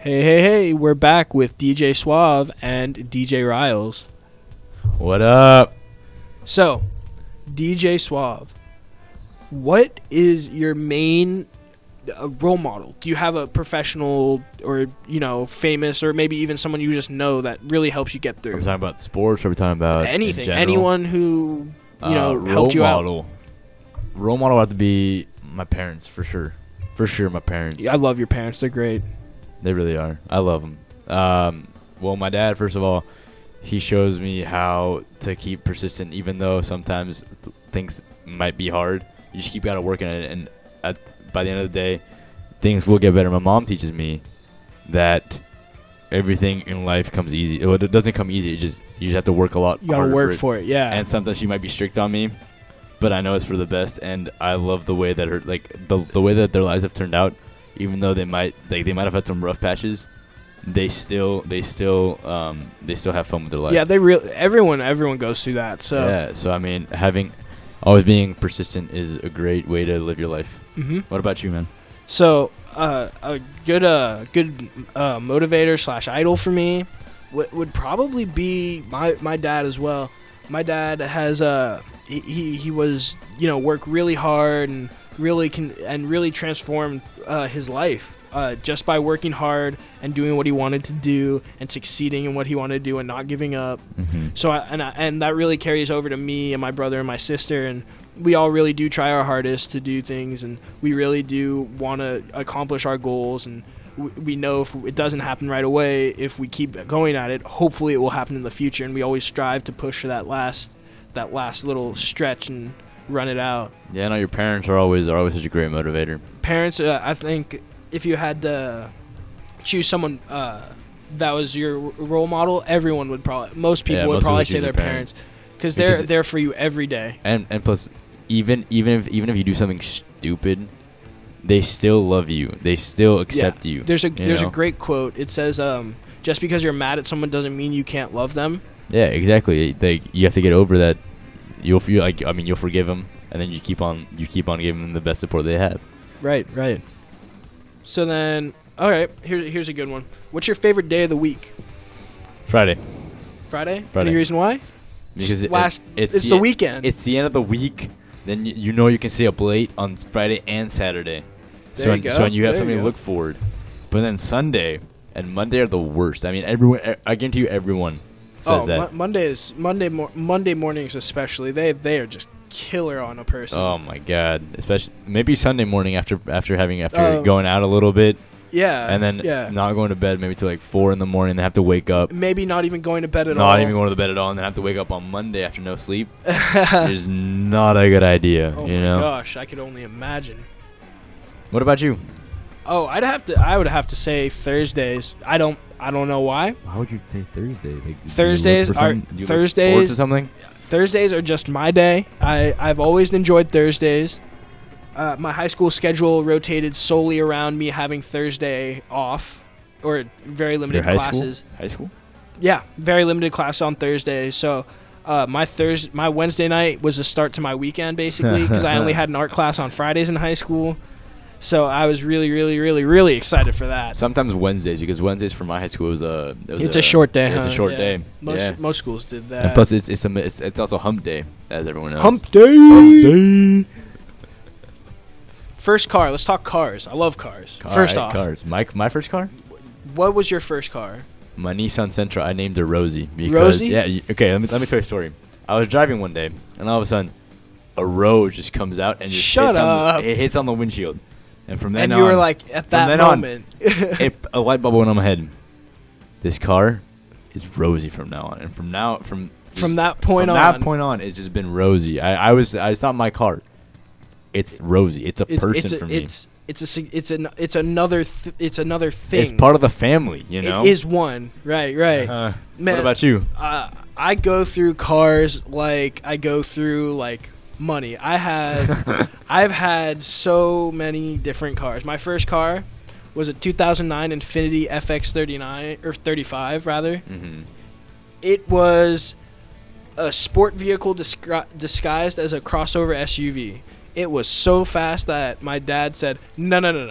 Hey, hey, hey, we're back with D J Suave and D J Riles. What up? So, D J Suave, what is your main uh, role model? Do you have a professional or, you know, famous or maybe even someone you just know that really helps you get Are through? we talking about sports or are we talking about in Anything. general? Anyone who, you know, Uh, helped you role out. model. Role model would have to be my parents, for sure. For sure, my parents. Yeah, I love your parents. They're great. They really are. I love them. Um, well, my dad, first of all, he shows me how to keep persistent, even though sometimes th- things might be hard. You just keep got to working at it, and at, by the end of the day, things will get better. My mom teaches me that everything in life comes easy. Well, it doesn't come easy. It just you just have to work a lot. You gotta harder work for it. for it, yeah. And sometimes she might be strict on me, but I know it's for the best. And I love the way that her like the the way that their lives have turned out. Even though they might like they might have had some rough patches, they still they still um they still have fun with their life. yeah, they real everyone everyone goes through that. So, yeah. So I mean, having always being persistent is a great way to live your life. hmm What about you, man? So, uh, a good, uh, good uh, motivator slash idol for me would would probably be my my dad as well. My dad has uh he he, he was you know worked really hard and really can and really transformed uh, his life uh, just by working hard and doing what he wanted to do and succeeding in what he wanted to do and not giving up. Mm-hmm. So I, and I, and that really carries over to me and my brother and my sister, and we all really do try our hardest to do things, and we really do want to accomplish our goals, and w- we know if it doesn't happen right away, if we keep going at it, hopefully it will happen in the future, and we always strive to push for that last that last little stretch and run it out. Yeah, no, your parents are always are always such a great motivator. Parents, uh, I think if you had to choose someone uh, that was your r- role model, everyone would probably, most people Yeah, would most people probably would say choose their their parents, parents. because they're Because- there for you every day. And and plus, even even if even if you do something stupid, they still love you. They still accept you. There's a you there's know? a great quote. It says, um, "Just because you're mad at someone doesn't mean you can't love them." Yeah, exactly. Like you have to get over that. You'll feel like I mean you'll forgive them, and then you keep on you keep on giving them the best support they have. Right, right. So then, all right, here's here's a good one. What's your favorite day of the week? Friday, Friday. Friday. Any reason why? because Just it, last. it's It's, the, the weekend. It's the end of the week. Then you, you know you can stay up late on s- Friday and Saturday. so There you and, go. so and you have There something you to go. look forward. But then Sunday and Monday are the worst. I mean, everyone. e- I guarantee you, everyone says oh, that. Mo- Mondays, Monday, mor- Monday mornings especially. They they are just killer on a person. Oh my god! Especially maybe Sunday morning after after having after Oh. going out a little bit, yeah. and then yeah. not going to bed maybe till like four in the morning. They have to wake up, Maybe not even going to bed at all. not even going to the bed at all, and then have to wake up on Monday after no sleep. Is not a good idea. Oh you my know. gosh, I could only imagine. What about you? Oh, I'd have to. I would have to say Thursdays. I don't. I don't know why. Why would you say Thursday? Like, do you look Thursdays for are- some- Do you look Thursdays- forward to something? Thursdays are just my day. I I've always enjoyed Thursdays. Uh, my high school schedule rotated solely around me having Thursday off, or very Your limited high classes. school? High school? Yeah, very limited class on Thursday. So. Uh, my Thursday, my Wednesday night was a start to my weekend, basically, because I only had an art class on Fridays in high school. So I was really, really, really, really excited for that. Sometimes Wednesdays, because Wednesdays for my high school was a. It was It's a short day. It's huh? a short Yeah. day. Most yeah. most schools did that. And plus, it's it's, a, it's it's also Hump Day, as everyone knows. Hump day. First car. Let's talk cars. I love cars. Car- First alright, off, cars. My my first car. what was your first car? My Nissan Sentra, I named her Rosie. Because, Rosie? Yeah. y- Okay. Let me let me tell you a story. I was driving one day, and all of a sudden, a rose just comes out and just Shut hits on up. the, it hits on the windshield, and from then And on, you were like, at from that then on, moment. it, a light bulb went on my head. This car is Rosie from now on, and from now from From that point from on. that point on, it's just been Rosie. I, I was I, it's not my car. It's Rosie. It's a It's- person it's a, for me. it's it's a sig- it's an it's another th- it's another thing. It's part of the family, you know. It is one. Right. Right. Uh, Man, what about you? Uh, I go through cars like I go through like money. I had I've had so many different cars. My first car was a two thousand nine Infiniti F X thirty-nine or thirty-five rather. Mm-hmm. It was a sport vehicle disgri- disguised as a crossover S U V. It was so fast that my dad said, "No, no, no, no.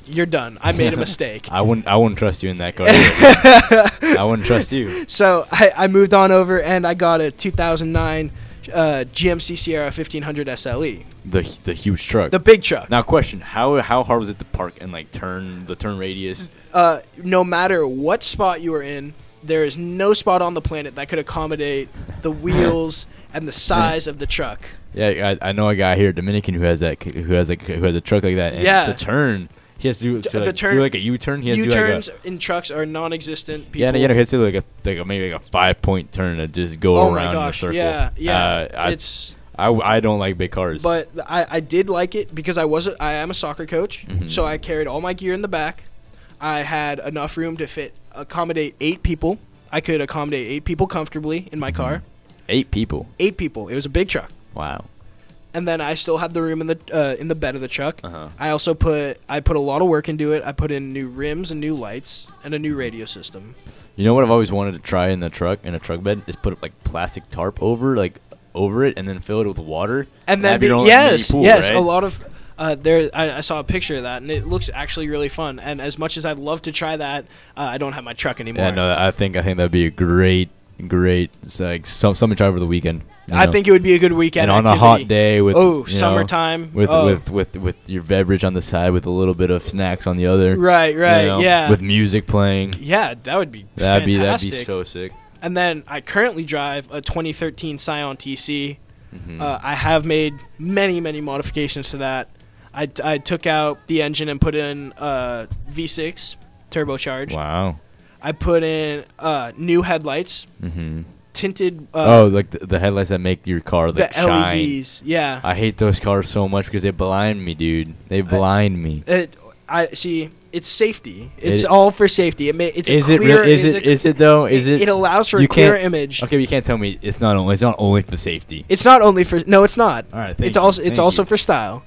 you're done. I made a mistake. I wouldn't. I wouldn't trust you in that car. either. I wouldn't trust you. So I, I moved on over and I got a two thousand nine uh, G M C Sierra fifteen hundred S L E, The the huge truck. the big truck. Now, question: How how hard was it to park and like turn the turn radius? Uh, no matter what spot you were in, there is no spot on the planet that could accommodate the wheels and the size of the truck. Yeah, I, I know a guy here, Dominican, who has that, who has like who has a truck like that. And Yeah. to turn, he has to do, To- to, the like, turn- do like a U-turn. He has to do U-turns like in trucks are non-existent. a People. yeah, no, you know, he has to do like a like a, maybe like a five-point turn to just go oh around my gosh, the circle. yeah, yeah. Uh, I, it's I, I don't like big cars. but I, I did like it because I was a, I am a soccer coach, Mhm. so I carried all my gear in the back. I had enough room to fit accommodate eight people. I could accommodate eight people comfortably in my car. eight people. Eight people. It was a big truck. Wow. And then I still had the room in the uh, in the bed of the truck. Uh-huh. I also put I put a lot of work into it. I put in new rims and new lights and a new radio system. You know what I've always wanted to try in the truck in a truck bed is put like plastic tarp over like over it and then fill it with water. And then have your the, own yes, mini pool, yes, right? a lot of uh, there. I, I saw a picture of that, and it looks actually really fun. And as much as I'd love to try that, uh, I don't have my truck anymore. Yeah, no, I think I think that'd be a great, great it's like some something to try over the weekend. you I know? think it would be a good weekend and on activity. a hot day with Oh, you know, summertime. with oh. with with with your beverage on the side with a little bit of snacks on the other. right, you right, know, yeah, With music playing. yeah. That would be That'd be that'd fantastic. be so sick. And then I currently drive a twenty thirteen Scion T C. Mhm. Uh, I have made many, many modifications to that. I, t- I took out the engine and put in uh, V six turbocharged. Wow. I put in uh, new headlights, hmm tinted. Uh, oh, like the, the headlights that make your car like the shine. L E Ds. Yeah. I hate those cars so much because they blind me, dude. They blind me. It, I see. It's safety. It's It- all for safety. It may, it's Is a it clear. real- is it's it a- is it though? Is it? It allows for you a clear can't- image. Okay, but you can't tell me it's not only it's not only for safety. It's not only for. No, it's not. All right, thank it's you, also it's thank also you. for style.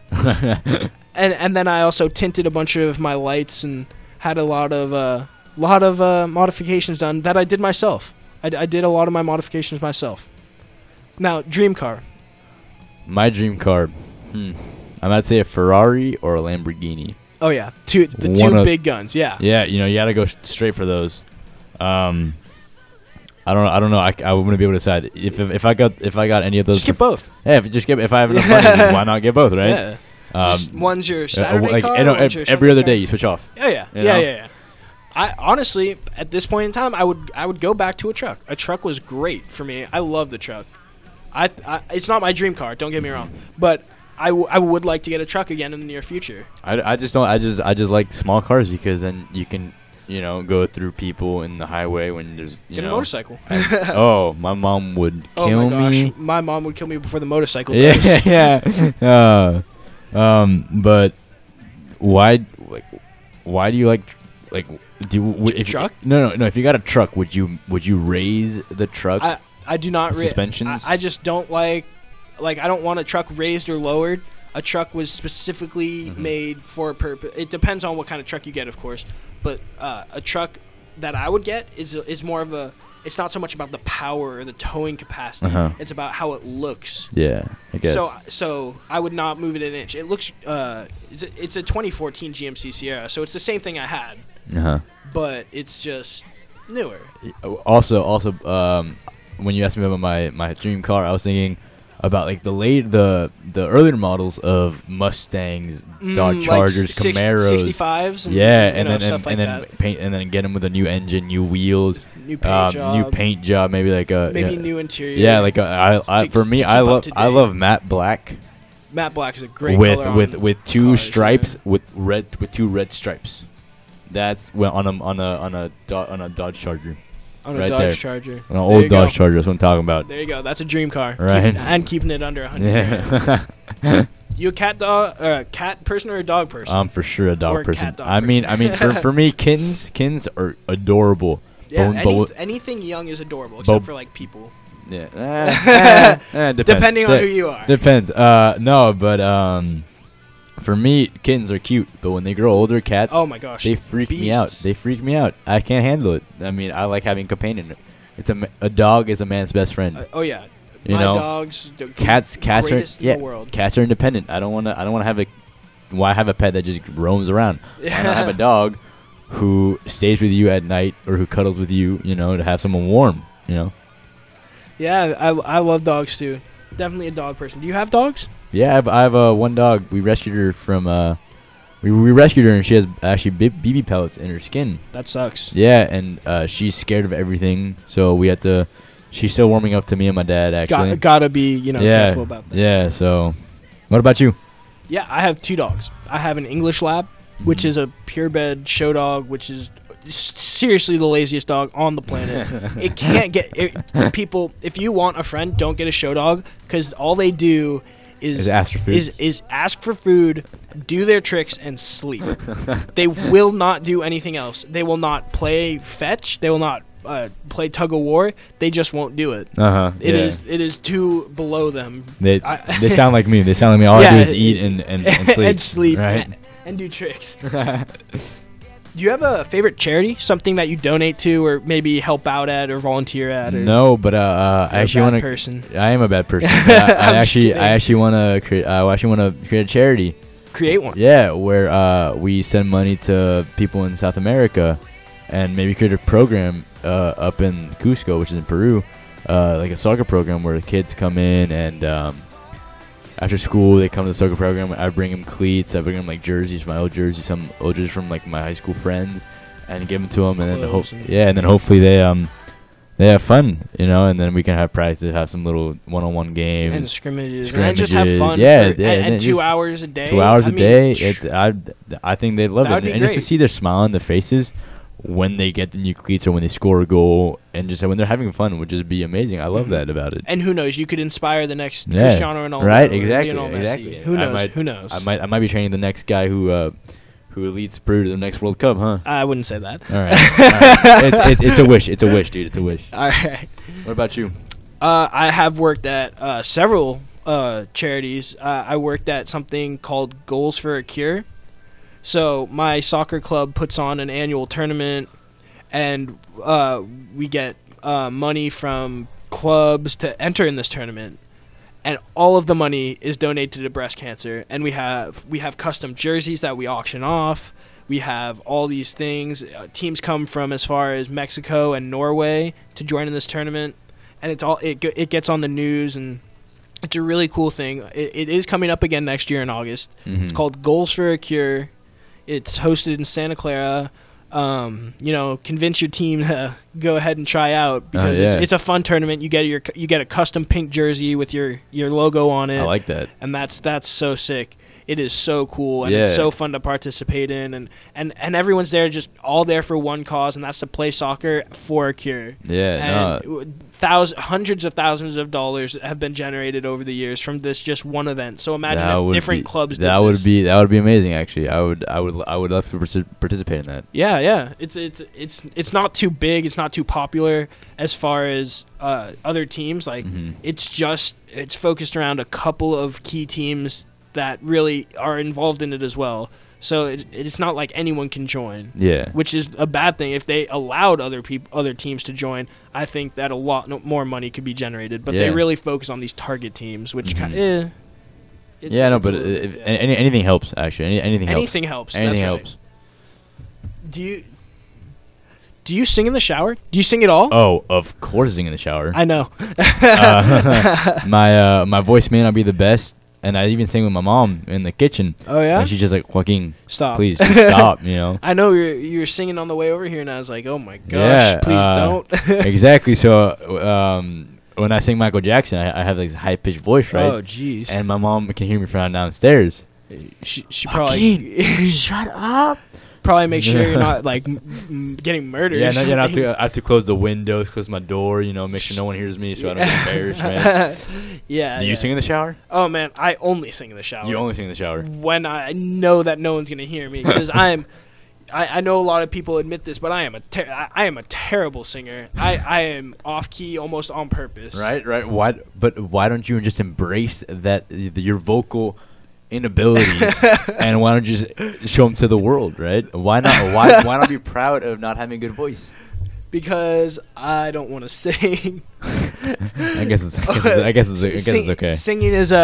And and then I also tinted a bunch of my lights and had a lot of uh, lot of uh, modifications done that I did myself. I, d- I did a lot of my modifications myself. Now, dream car. My dream car. Hmm. I might say a Ferrari or a Lamborghini. Oh yeah, two the One two of- big guns. Yeah. Yeah, you know, you gotta go sh- straight for those. Um, I don't, I don't know. I, I wouldn't be able to decide if, if if I got if I got any of those. Just get for- both. Yeah, if you just get if I have enough money, then why not get both, right? Yeah. Um, Just one's your uh, Saturday like, car. you know, one's ev- your every Sunday other car. day you switch off. Oh yeah, You yeah, know? yeah, yeah. I honestly, at this point in time, I would I would go back to a truck. A truck was great for me. I love the truck. I, I it's not my dream car. Don't get me wrong, but I, w- I would like to get a truck again in the near future. I, I just don't. I just I just like small cars because then you can, you know, go through people in the highway when there's you Get a know. motorcycle. Oh, my mom would Oh kill my gosh, me. my mom would kill me before the motorcycle does. Yeah, yeah. Uh, um, but why, like, why do you like, like, do you, w- if you- Truck? no, no, no. If you got a truck, would you would you raise the truck? I I do not. Re- Suspensions? I, I just don't like like I don't want a truck raised or lowered. A truck was specifically Mhm. made for a purpose. It depends on what kind of truck you get, of course. But uh, a truck that I would get is is more of a. It's not so much about the power or the towing capacity. Uh-huh. It's about how it looks. yeah, I guess. So so I would not move it an inch. It looks. Uh, it's a, it's a twenty fourteen G M C Sierra, so it's the same thing I had, uh-huh. but it's just newer. Also, also, um, when you asked me about my, my dream car, I was thinking about like the late the the earlier models of Mustangs, Mm, Dodge like Chargers, six- Camaros, sixty-fives. And, yeah, you and know, then stuff and, like and then that. paint and then get them with a new engine, new wheels, New paint um, job. new paint job, maybe like a Maybe yeah, new interior. yeah, like a, I, I To- for me, to I keep up love to I date. love matte black Matte black is a great with color with on with two cars, stripes yeah. with red with two red stripes. That's well, on a on a on a Do- on a Dodge Charger, on a right Dodge there. Charger. an There old you Dodge go. Charger. That's what I'm talking about. There you go. That's a dream car. Right. Keep, and keeping it under a hundred. grand. Yeah. You a cat dog, uh, cat person or a dog person? I'm for sure a dog Or a person. cat dog I mean, I person. mean, for for me, kittens, kittens are adorable. yeah, but- any, but- anything young is adorable except but- for like people. Yeah, eh, eh, eh, depends. Depending on De- who you are. Depends. Uh, no, but um, for me, kittens are cute, but when they grow older, cats, Oh my gosh. they freak me out. beasts. They freak me out. I can't handle it. I mean, I like having companion. It's a ma- a dog is a man's best friend. Uh, oh yeah. You My know, dogs. the cats, cats are greatest in yeah, the world. cats are independent. I don't want to. I don't want to have a why have a pet that just roams around? Why not have a dog who stays with you at night or who cuddles with you? You know, to have someone warm. You know. Yeah, I, I love dogs too. Definitely a dog person. Do you have dogs? Yeah, I have, I have uh, one dog. We rescued her from. Uh, we we rescued her and she has actually B B pellets in her skin. That sucks. Yeah, and uh, she's scared of everything, so we had to. She's still warming up to me and my dad. Actually, Got, gotta be you know yeah, careful about that. yeah. So, what about you? Yeah, I have two dogs. I have an English Lab, which Mhm. is a purebred show dog, which is s- seriously the laziest dog on the planet. It can't get it, people. If you want a friend, don't get a show dog because all they do is Is ask for food. is is ask for food, do their tricks, and sleep. They will not do anything else. They will not play fetch. They will not uh, play tug of war. They just won't do it. Uh huh. It is it is too below them. They I- they sound like me. They sound like me. All I Yeah, do is eat and and, and sleep. and sleep Right. and, and do tricks. Do you have a favorite charity? Something that you donate to, or maybe help out at, or volunteer at? Or No, but uh, uh I you're a actually bad want to. person. I am a bad person. I, I I'm just actually I kidding. actually want to create. I actually want to create a charity. Create one. Yeah, where uh, we send money to people in South America, and maybe create a program uh, up in Cusco, which is in Peru, uh, like a soccer program where the kids come in and um, after school they come to the soccer program. I bring them cleats, I bring them like jerseys, my old jerseys, some old jerseys from like my high school friends, and give them to them, and then hope Clothes and- yeah, and then hopefully they um they have fun, you know, and then we can have practice, have some little one-on-one games. And scrimmages, and just have Scrimmages, fun. yeah, for, yeah, and, and and then two just hours a day. Two hours I a mean, day. sh- It's I, I think they love That it, would be and just to great. see their smile on their faces when they get the new cleats or when they score a goal, and just when they're having fun would just be amazing. I love Mhm. that about it. And who knows? You could inspire the next Yeah. Cristiano Ronaldo. Right, or exactly, Lionel Messi. exactly. Who I knows? might- who knows? I might I might be training the next guy who uh, who leads Peru to the next World Cup, huh? I wouldn't say that. All right, All right. It's, it's, it's a wish. It's a wish, dude. It's a wish. All right. What about you? Uh, I have worked at uh, several uh, charities. Uh, I worked at something called Goals for a Cure. So my soccer club puts on an annual tournament, and uh, we get uh, money from clubs to enter in this tournament. And all of the money is donated to breast cancer. And we have we have custom jerseys that we auction off. We have all these things. Uh, teams come from as far as Mexico and Norway to join in this tournament, and it's all it ge- it gets on the news, and it's a really cool thing. It, it is coming up again next year in August. Mhm. It's called Goals for a Cure. It's hosted in Santa Clara. Um, you know, convince your team to go ahead and try out because it's, yeah. it's a fun tournament. You get your you get a custom pink jersey with your, your logo on it, I like that. and that's that's so sick. It is so cool, and it's Yeah. so fun to participate in, and, and, and everyone's there just all there for one cause, and that's to play soccer for a cure. Yeah, And no. thousands, hundreds of thousands of dollars have been generated over the years from this just one event. So imagine That if would different be- clubs did That would this. be that would be amazing. Actually, I would I would I would love to partic- participate in that. Yeah, yeah. It's it's it's it's not too big. It's not too popular as far as uh, other teams. Like Mhm. it's just it's focused around a couple of key teams that really are involved in it as well. So it, it's not like anyone can join, Yeah. which is a bad thing. If they allowed other people, other teams to join, I think that a lot no, more money could be generated. But they Yeah. really focus on these target teams, which kind Mhm. of. Eh, it's- yeah, no, it's a but little if, bit, yeah. any, anything helps. Actually, any, anything helps. anything helps. Anything That's right. helps. Do you do you sing in the shower? Do you sing at all? Oh, of course, sing in the shower. I know. uh, my uh, my voice may not be the best, and I even sing with my mom in the kitchen. Oh yeah. And she's just like, Joaquin, Stop. please just stop. You know. I know you're you're singing on the way over here, and I was like, oh my gosh, Yeah, please uh, don't. Exactly. So um, when I sing Michael Jackson, I, I have this high pitched voice, right? Oh jeez. And my mom can hear me from downstairs. she she probably Shut up. probably make sure you're not like m- m- getting murdered. Yeah, or no, you know, I have something. to I have to close the windows, close my door, you know, make sure no one hears me, so I don't get embarrassed, right? Yeah. Do you yeah. sing in the shower? Oh man, I only sing in the shower. You only sing in the shower. when I know that no one's gonna hear me because I'm. I, I know a lot of people admit this, but I am a ter- I, I am a terrible singer. I, I am off key almost on purpose. Right, right. Why? But why don't you just embrace that y- your vocal inabilities, and why don't you just show them to the world? Right? Why not? Why why not be proud of not having a good voice? Because I don't want to sing. I guess it's I guess it's I guess it's, I guess Sing- it's okay. Singing is a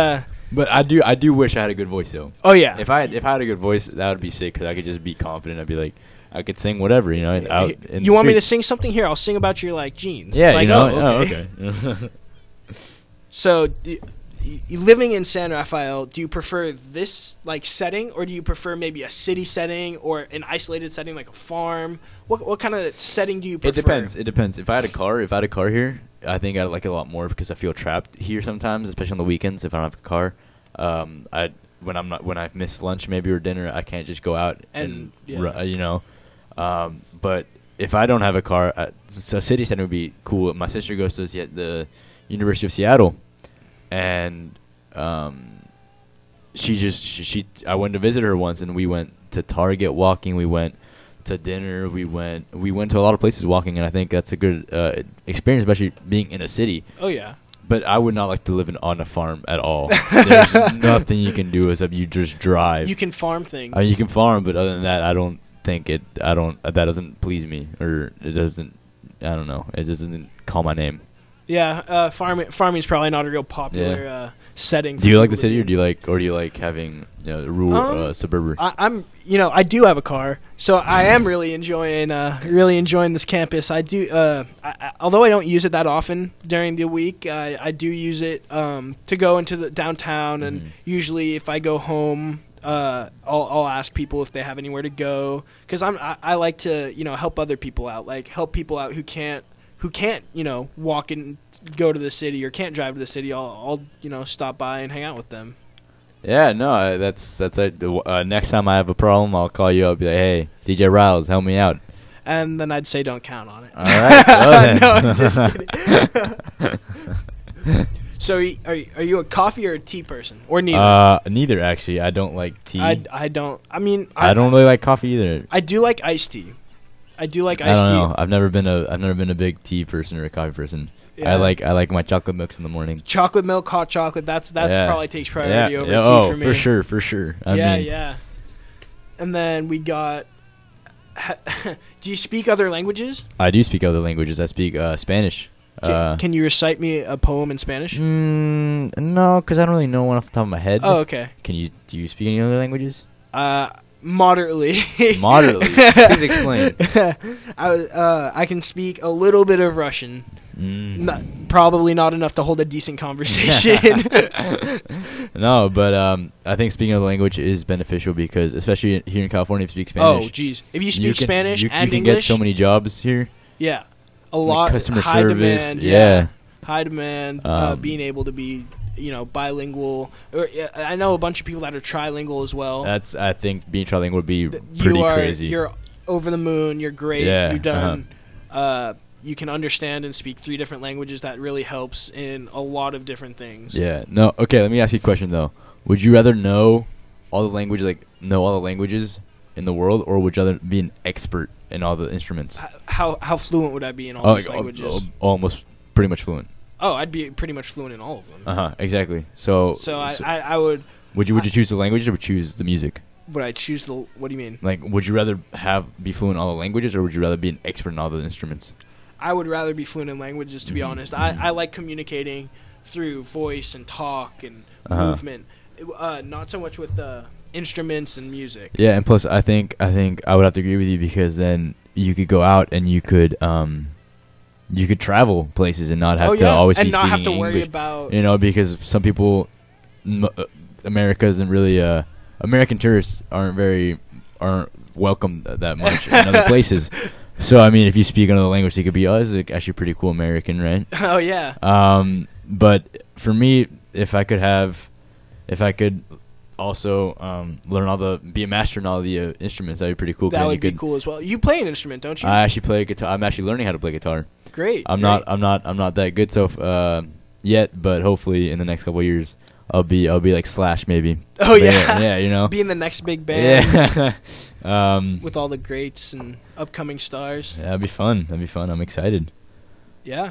But I do I do wish I had a good voice though. Oh yeah. If I had, if I had a good voice, that would be sick because I could just be confident. I'd be like, I could sing whatever, you know. Out in you the want me to streets. sing something here? I'll sing about your like jeans. Yeah, It's like, you know. oh, Oh, okay. okay. So, d- y- y- living in San Rafael, do you prefer this like setting, or do you prefer maybe a city setting or an isolated setting like a farm? What what kind of setting do you prefer? It depends. It depends. If I had a car, if I had a car here, I think I'd like it a lot more because I feel trapped here sometimes, especially on the weekends if I don't have a car. Um, I when I'm not when I've missed lunch maybe or dinner, I can't just go out and, And, yeah. ru- uh, you know. Um, but if I don't have a car, uh, so a city center would be cool. My sister goes to the, the University of Seattle, and um, she just she, she I went to visit her once, and we went to Target walking. We went to dinner. We went we went to a lot of places walking, and I think that's a good uh, experience, especially being in a city. Oh yeah. But I would not like to live in, on a farm at all. There's nothing you can do except you just drive. You can farm things. Uh, you can farm, but other than that, I don't think it. I don't. Uh, that doesn't please me, or it doesn't. I don't know. It doesn't call my name. Yeah, uh, farming farming is probably not a real popular Yeah. uh, setting. Do for you like the people to city, or do. do you like, or do you like having you know rural Um, uh, suburban? I, I'm, you know, I do have a car, so I am really enjoying, uh, really enjoying this campus. I do, uh, I, I, although I don't use it that often during the week, I, I do use it um, to go into the downtown, and Mhm. usually if I go home, uh, I'll, I'll ask people if they have anywhere to go, because I'm, I, I like to, you know, help other people out, like help people out who can't, who can't, you know, walk and go to the city or can't drive to the city. I'll, I'll, you know, stop by and hang out with them. Yeah, no, uh, that's that's it. The w- Uh, next time I have a problem, I'll call you. I'll be like, hey, D J Riles, help me out. And then I'd say don't count on it. All right. Well then. No, I'm just kidding. So, y- are y- are you a coffee or a tea person, or neither? Uh, neither actually. I don't like tea. I, I don't. I mean, I don't really like coffee either. I do like iced tea. I do like I iced don't tea. know. I've never been a I've never been a big tea person or a coffee person. Yeah. I like I like my chocolate milks in the morning. chocolate milk, hot chocolate. That's that's Yeah. probably takes priority yeah. over yeah. tea oh, for me. for sure, for sure. I yeah, mean, yeah. And then we got. Do you speak other languages? I do speak other languages. I speak uh, Spanish. Can, Uh, can you recite me a poem in Spanish? mm, no, because I don't really know one off the top of my head. Oh, okay. Can you do you speak any other languages? Uh, moderately. Moderately. Please explain. I was, uh, I can speak a little bit of Russian. Mm. Not, probably not enough to hold a decent conversation. No, but um, I think speaking of the language is beneficial because, especially here in California, if you speak Spanish, Oh, jeez. If you speak you can, Spanish you, and you can English, get so many jobs here. yeah, a Like lot. customer high service, demand, yeah. high demand. uh, Um, being able to be, you know, bilingual. Or, yeah, I know a bunch of people that are trilingual as well. That's I think being trilingual would be Th- pretty you are, crazy. You're over the moon. You're great. Yeah, You've done. uh you can understand and speak three different languages. That really helps in a lot of different things. Yeah. No. Okay. Let me ask you a question though. Would you rather know all the languages, like know all the languages in the world, or would you rather be an expert in all the instruments? H- How how fluent would I be in all Oh, these like, al- languages? al- almost pretty much fluent. Oh, I'd be pretty much fluent in all of them. Uh huh. Exactly. So. So I, I, I would would you would I- you choose the languages or would you choose the music? would I choose the what do you mean? Like, would you rather have be fluent in all the languages, or would you rather be an expert in all the instruments? I would rather be fluent in languages, to be Mhm. honest. I, I like communicating through voice and talk and Uh-huh. movement. Uh, not so much with the instruments and music. Yeah, and plus, I think I think I would have to agree with you because then you could go out and you could um, you could travel places and not have oh to yeah, always and be not speaking have to worry English. about. You know, because some people, m- uh, America isn't really uh, American tourists aren't very aren't welcome th- that much in other places. So I mean, if you speak another language, you could be, oh, this is actually pretty cool American, right? Oh yeah. Um, but for me, if I could have, if I could also um, learn all the, be a master in all the uh, instruments, that'd be pretty cool. 'cause That then would you be could- cool as well. You play an instrument, don't you? I actually play guitar. I'm actually learning how to play guitar. Great. I'm great. not. I'm not. I'm not that good so f- uh, yet, but hopefully in the next couple of years, I'll be. I'll be like Slash maybe. Oh But yeah. yeah. You know. Being the next big band Yeah. um. with all the greats and upcoming stars. Yeah, that'd be fun. That'd be fun. I'm excited. Yeah.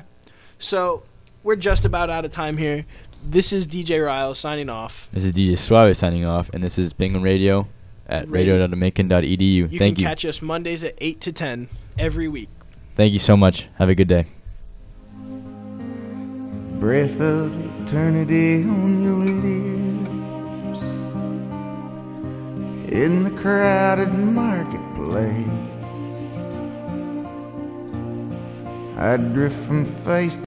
So we're just about out of time here. This is D J Ryle signing off. This is D J Suave signing off, and this is Penguin Radio at Radio. radio dot jamaican dot e d u. You Thank can you. catch us Mondays at eight to ten every week. Thank you so much. Have a good day. Breath of eternity on your lips. in the crowded marketplace. I drift from face